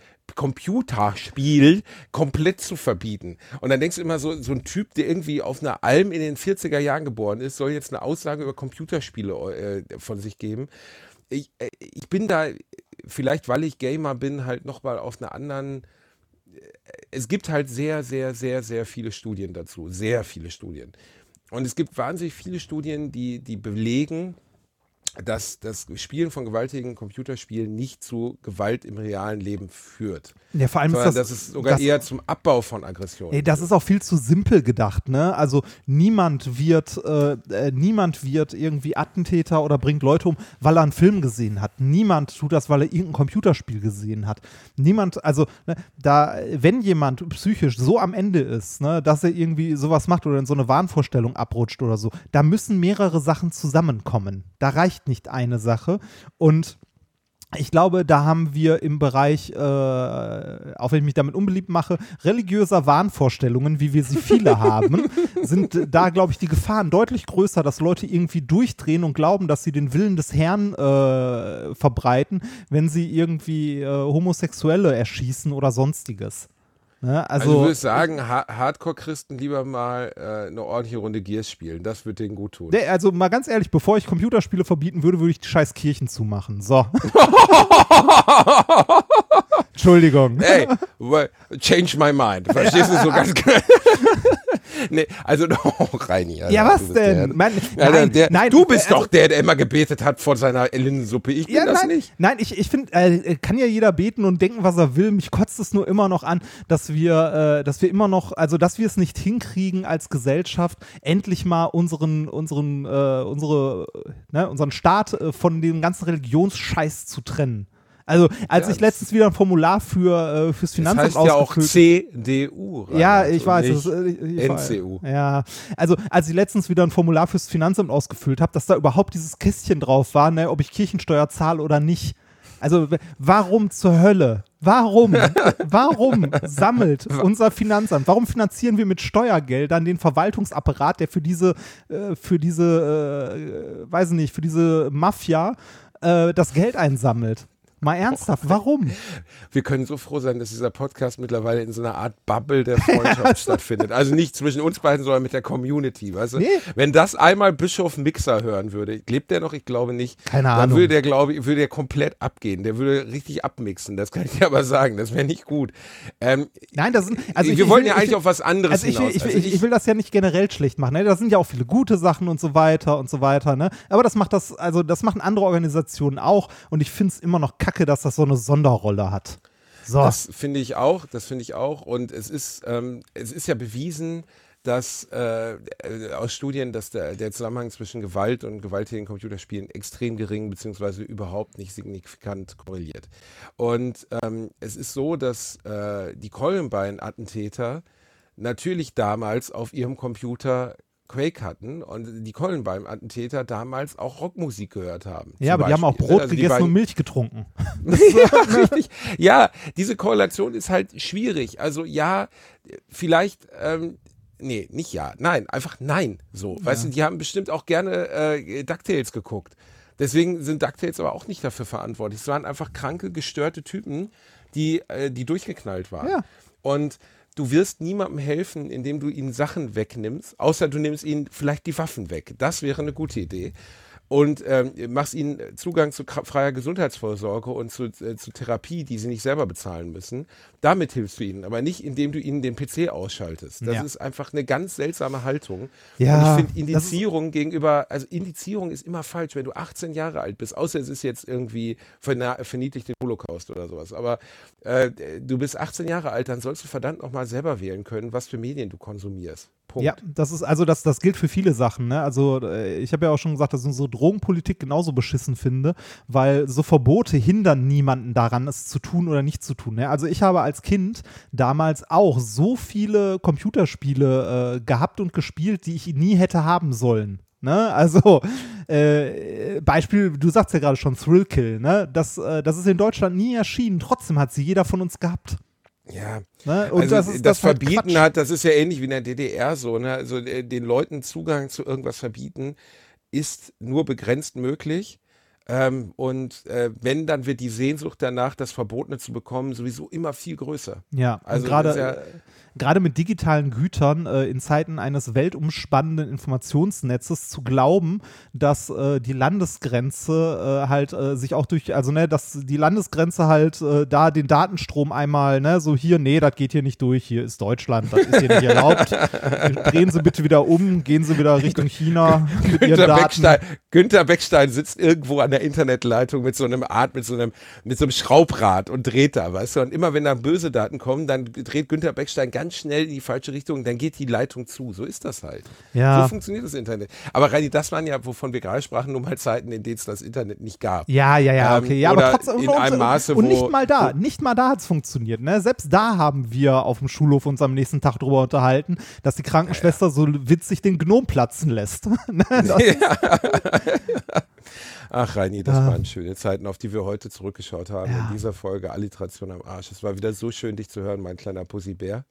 Computerspiel komplett zu verbieten. Und dann denkst du immer so, so ein Typ, der irgendwie auf einer Alm in den vierziger Jahren geboren ist, soll jetzt eine Aussage über Computerspiele äh, von sich geben. Ich, äh, ich bin da, vielleicht weil ich Gamer bin, halt nochmal auf einer anderen. Es gibt halt sehr, sehr, sehr, sehr viele Studien dazu. Sehr viele Studien. Und es gibt wahnsinnig viele Studien, die, die belegen, dass das Spielen von gewaltigen Computerspielen nicht zu Gewalt im realen Leben führt.
Ja, vor allem
sondern
ist das,
dass es sogar
das,
eher zum Abbau von Aggressionen
ey, das
führt.
ist auch viel zu simpel gedacht, ne? Also niemand wird, äh, äh, niemand wird irgendwie Attentäter oder bringt Leute um, weil er einen Film gesehen hat. Niemand tut das, weil er irgendein Computerspiel gesehen hat. Niemand, also ne, da, wenn jemand psychisch so am Ende ist, ne, dass er irgendwie sowas macht oder in so eine Wahnvorstellung abrutscht oder so, da müssen mehrere Sachen zusammenkommen. Da reicht nicht eine Sache. Und ich glaube, da haben wir im Bereich, äh, auch wenn ich mich damit unbeliebt mache, religiöser Wahnvorstellungen, wie wir sie viele haben, sind da, glaube ich, die Gefahren deutlich größer, dass Leute irgendwie durchdrehen und glauben, dass sie den Willen des Herrn äh, verbreiten, wenn sie irgendwie äh, Homosexuelle erschießen oder sonstiges. Ne? Also,
Also, ich würde sagen, ha- Hardcore-Christen lieber mal äh, eine ordentliche Runde Gears spielen. Das wird denen gut tun.
Nee, also mal ganz ehrlich, bevor ich Computerspiele verbieten würde, würde ich die scheiß Kirchen zumachen. So. Entschuldigung.
Hey, well, change my mind. Verstehst du so ganz klar? Nee, also, oh, Reini. Alter,
Ja, was
du bist
denn?
Der,
Mein,
Alter,
nein,
der,
nein,
du bist
also,
doch der, der immer gebetet hat vor seiner Linsensuppe. Ich bin
Ja,
das
nein,
nicht.
nein, ich, ich finde, äh, kann ja jeder beten und denken, was er will. Mich kotzt es nur immer noch an, dass wir, äh, dass wir immer noch, also dass wir es nicht hinkriegen als Gesellschaft, endlich mal unseren, unseren, äh, unsere, ne, unseren Staat äh, von dem ganzen Religionsscheiß zu trennen. Also, als
Ja,
ich letztens wieder ein Formular für, äh, fürs
Das
Finanzamt
heißt ja auch
ausgefüllt
C D U.
Ja,
Reinhard,
ich
und
weiß.
nicht
Das, äh, ich, ich
N C U.
Weiß. Ja, also als ich letztens wieder ein Formular fürs Finanzamt ausgefüllt habe, dass da überhaupt dieses Kästchen drauf war, ne, ob ich Kirchensteuer zahle oder nicht. Also w- warum zur Hölle? Warum? Warum sammelt unser Finanzamt? Warum finanzieren wir mit Steuergeldern den Verwaltungsapparat, der für diese, äh, für diese, äh, weiß ich nicht, für diese Mafia äh, das Geld einsammelt? Mal ernsthaft, warum?
Wir können so froh sein, dass dieser Podcast mittlerweile in so einer Art Bubble der Freundschaft stattfindet. Also nicht zwischen uns beiden, sondern mit der Community. Weißt du?
Nee.
Wenn das einmal Bischof Mixer hören würde, lebt der noch? Ich glaube nicht.
Keine
Dann
Ahnung.
würde der, glaube ich, würde der komplett abgehen. Der würde richtig abmixen. Das kann ich dir aber sagen. Das wäre nicht gut. Ähm,
Nein, das sind, also ich,
wir
ich
wollten
will,
ja eigentlich
ich,
auf was anderes
Also ich will,
hinaus.
ich, will,
Also
ich, ich will das ja nicht generell schlecht machen. Ne? Da sind ja auch viele gute Sachen und so weiter und so weiter. Ne? Aber das macht das, also das machen andere Organisationen auch. Und ich finde es immer noch kacke, dass das so eine Sonderrolle hat. So.
Das finde ich auch, das finde ich auch. Und es ist, ähm, es ist ja bewiesen, dass äh, aus Studien, dass der, der Zusammenhang zwischen Gewalt und gewalttätigen Computerspielen extrem gering beziehungsweise überhaupt nicht signifikant korreliert. Und ähm, es ist so, dass äh, die Columbine-Attentäter natürlich damals auf ihrem Computer Quake hatten und die Columbine-Attentäter damals auch Rockmusik gehört haben.
Ja, aber
zum
die haben auch
Beispiel,
Brot
ne? Also die
gegessen
beiden-
und Milch getrunken.
ja, richtig. Ja, diese Korrelation ist halt schwierig. Also ja, vielleicht, ähm, nee, nicht ja, nein, einfach nein. So, ja. Weißt du, die haben bestimmt auch gerne äh, DuckTales geguckt. Deswegen sind DuckTales aber auch nicht dafür verantwortlich. Es waren einfach kranke, gestörte Typen, die, äh, die durchgeknallt waren.
Ja.
Und du wirst niemandem helfen, indem du ihnen Sachen wegnimmst, außer du nimmst ihnen vielleicht die Waffen weg. Das wäre eine gute Idee. Und ähm, machst ihnen Zugang zu kra- freier Gesundheitsvorsorge und zu, äh, zu Therapie, die sie nicht selber bezahlen müssen. Damit hilfst du ihnen, aber nicht, indem du ihnen den P C ausschaltest. Das
Ja.
ist einfach eine ganz seltsame Haltung.
Ja,
und ich finde
das ist-
Indizierung gegenüber, also Indizierung ist immer falsch, wenn du achtzehn Jahre alt bist, außer es ist jetzt irgendwie verna- verniedlicht den Holocaust oder sowas. Aber äh, du bist achtzehn Jahre alt, dann sollst du verdammt nochmal selber wählen können, was für Medien du konsumierst. Punkt.
Ja, das ist, also das, das gilt für viele Sachen, ne? Also äh, ich habe ja auch schon gesagt, dass ich unsere Drogenpolitik genauso beschissen finde, weil so Verbote hindern niemanden daran, es zu tun oder nicht zu tun. Ne? Also ich habe als Kind damals auch so viele Computerspiele äh, gehabt und gespielt, die ich nie hätte haben sollen. Ne? Also, äh, Beispiel, du sagst ja gerade schon, Thrillkill, ne? Das, äh, das ist in Deutschland nie erschienen, trotzdem hat sie jeder von uns gehabt.
Ja,
Ne? Und
also
das,
das,
ist, das ist halt
Verbieten
Quatsch.
hat, das ist ja ähnlich wie in der D D R so, ne? Also äh, den Leuten Zugang zu irgendwas verbieten ist nur begrenzt möglich. Ähm, und äh, wenn, dann wird die Sehnsucht danach, das Verbotene zu bekommen, sowieso immer viel größer.
Ja,
also
und gerade
das ist ja,
gerade mit digitalen Gütern äh, in Zeiten eines weltumspannenden Informationsnetzes zu glauben, dass äh, die Landesgrenze äh, halt äh, sich auch durch, also ne, dass die Landesgrenze halt äh, da den Datenstrom einmal, ne, so hier, nee, das geht hier nicht durch, hier ist Deutschland, das ist hier nicht erlaubt. Drehen Sie bitte wieder um, gehen Sie wieder Richtung China mit Ihren
Günther
Daten.
Beckstein, Günther Beckstein sitzt irgendwo an der Internetleitung mit so einem Art, mit so einem, mit so einem Schraubrad und dreht da, weißt du? Und immer wenn da böse Daten kommen, dann dreht Günther Beckstein ganz schnell in die falsche Richtung, dann geht die Leitung zu. So ist das halt.
Ja.
So funktioniert das Internet. Aber Reini, das waren ja, wovon wir gerade sprachen, nur mal Zeiten, in denen es das Internet nicht gab.
Ja, ja, ja,
Ähm,
okay. Ja,
oder
aber trotzdem,
in
und,
einem Maße,
und
wo-
nicht mal da, nicht mal da hat es funktioniert. Ne? Selbst da haben wir auf dem Schulhof uns am nächsten Tag drüber unterhalten, dass die Krankenschwester so witzig den Gnom platzen lässt. Ne? Das ist-
Ach, Reini, das
Ah.
waren schöne Zeiten, auf die wir heute zurückgeschaut haben.
Ja.
In dieser Folge Alliteration am Arsch. Es war wieder so schön, dich zu hören, mein kleiner Pussybär.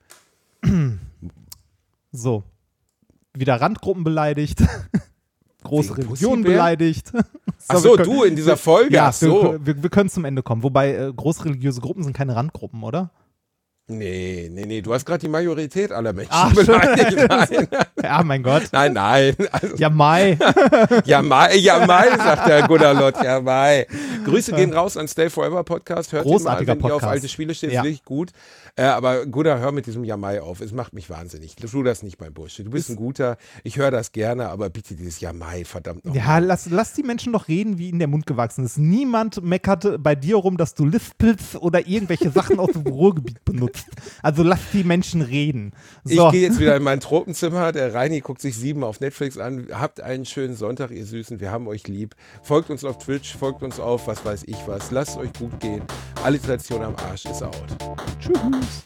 So. Wieder Randgruppen beleidigt. Große
Wegen
Religionen
Pussybär?
beleidigt.
Ach
wir
so,
können-
du in dieser
wir-
Folge,
Ja,
ach so.
wir, wir, wir können zum Ende kommen. Wobei äh, großreligiöse Gruppen sind keine Randgruppen, oder?
Nee, nee, nee, du hast gerade die Majorität aller Menschen
Ach,
beleidigt. Nein,
Ja, mein Gott.
nein, nein. Also,
Ja, Mai.
ja, Mai, ja, Mai, sagt der Gunnerlott, ja, Mai. Grüße gehen raus an Stay Forever Podcast. Hört
Großartiger
ihn mal, wenn ihr auf
Podcast.
alte Spiele steht,
Ja.
ist wirklich gut. Äh, aber Gunnar, hör mit diesem Jamai auf. Es macht mich wahnsinnig. Tu das nicht, mein Bursche. Du bist ein guter. Ich höre das gerne, aber bitte dieses Jamai, verdammt noch.
Ja, lass, lass die Menschen doch reden, wie ihnen der Mund gewachsen ist. Niemand meckert bei dir rum, dass du lispelst oder irgendwelche Sachen aus dem Ruhrgebiet benutzt. Also lass die Menschen reden. So.
Ich gehe jetzt wieder in mein Tropenzimmer. Der Reini guckt sich Sieben auf Netflix an. Habt einen schönen Sonntag, ihr Süßen. Wir haben euch lieb. Folgt uns auf Twitch, folgt uns auf was weiß ich was. Lasst euch gut gehen. Alliteration am Arsch ist out.
Tschüss.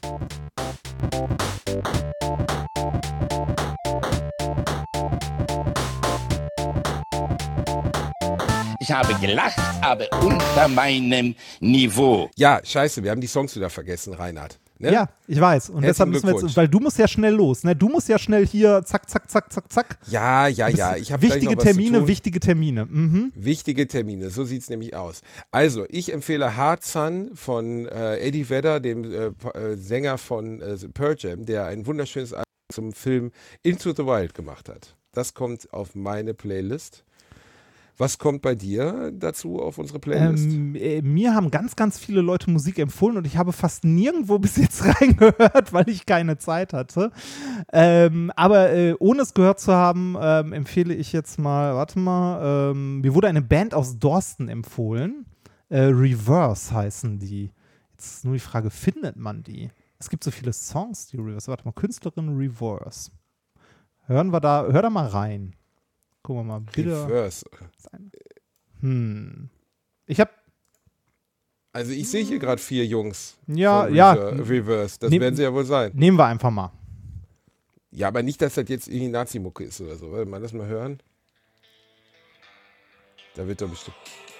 Ich habe gelacht, aber unter meinem Niveau.
Ja, scheiße, wir haben die Songs wieder vergessen, Reinhard. Ne?
Ja, ich weiß. Und
Herzlichen
deshalb müssen wir
Glückwunsch.
jetzt, weil du musst ja schnell los, ne? Du musst ja schnell hier zack, zack, zack, zack, zack.
Ja, ja, ja. Ich habe gleich
Wichtige
noch was zu
Termine,
tun.
wichtige Termine. Mhm.
Wichtige Termine, so sieht es nämlich aus. Also, ich empfehle Hard Sun von äh, Eddie Vedder, dem äh, Pa- äh, Sänger von äh, Pearl Jam, der ein wunderschönes Album zum Film Into the Wild gemacht hat. Das kommt auf meine Playlist. Was kommt bei dir dazu auf unsere Playlist?
Ähm, äh, mir haben ganz, ganz viele Leute Musik empfohlen und ich habe fast nirgendwo bis jetzt reingehört, weil ich keine Zeit hatte. Ähm, aber äh, ohne es gehört zu haben, ähm, empfehle ich jetzt mal, warte mal, ähm, mir wurde eine Band aus Dorsten empfohlen. Äh, Reverse heißen die. Jetzt ist nur die Frage, findet man die? Es gibt so viele Songs, die Reverse. Warte mal, Künstlerin Reverse. Hören wir da, hör da mal rein. Gucken wir mal, bitte.
Reverse.
Hm. Ich habe
Also ich sehe hier gerade vier Jungs.
Ja,
von
ja.
Rever- Reverse. Das
Nehm-
werden sie ja wohl sein.
Nehmen wir einfach mal.
Ja, aber nicht, dass das jetzt irgendwie Nazi-Mucke ist oder so. Warte mal, lass mal hören. Da wird doch bestimmt.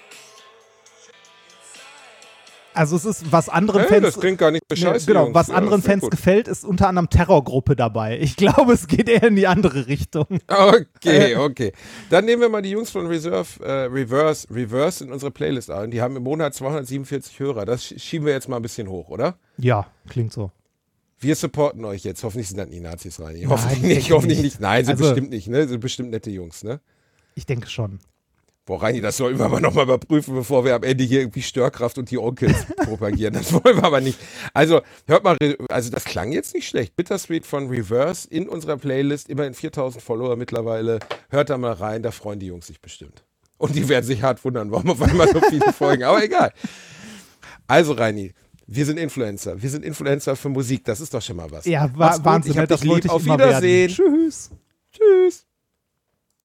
Also es ist, was anderen
Hey,
Fans...
das klingt gar nicht so
Nee,
scheiße,
genau,
Jungs.
was
Ja,
anderen
das klingt
Fans
gut.
gefällt, ist unter anderem Terrorgruppe dabei. Ich glaube, es geht eher in die andere Richtung.
Okay, okay. Dann nehmen wir mal die Jungs von Reserve, äh, Reverse, Reverse in unsere Playlist ein. Die haben im Monat zweihundertsiebenundvierzig Hörer. Das sch- schieben wir jetzt mal ein bisschen hoch, oder?
Ja, klingt so.
Wir supporten euch jetzt. Hoffentlich sind das nie Nazis rein.
Nein,
Hoffentlich
ich
nicht,
denke
hoffentlich
nicht.
nicht. Nein, sind
Also-
bestimmt nicht, ne? Sind bestimmt nette Jungs, ne?
Ich denke schon.
Boah, Reini, das sollten wir aber nochmal überprüfen, bevor wir am Ende hier irgendwie Störkraft und die Onkels propagieren. Das wollen wir aber nicht. Also, hört mal, also das klang jetzt nicht schlecht. Bittersweet von Reverse in unserer Playlist, immerhin viertausend Follower mittlerweile. Hört da mal rein, da freuen die Jungs sich bestimmt. Und die werden sich hart wundern, warum auf einmal so viele folgen. Aber egal. Also, Reini, wir sind Influencer. Wir sind Influencer für Musik. Das ist doch schon mal was.
Ja,
Mach's
wa
gut.
Wahnsinn.
Ich hab
das
dich
wollte
lieb.
ich
Auf
immer
Wiedersehen.
werden. Tschüss.
Tschüss.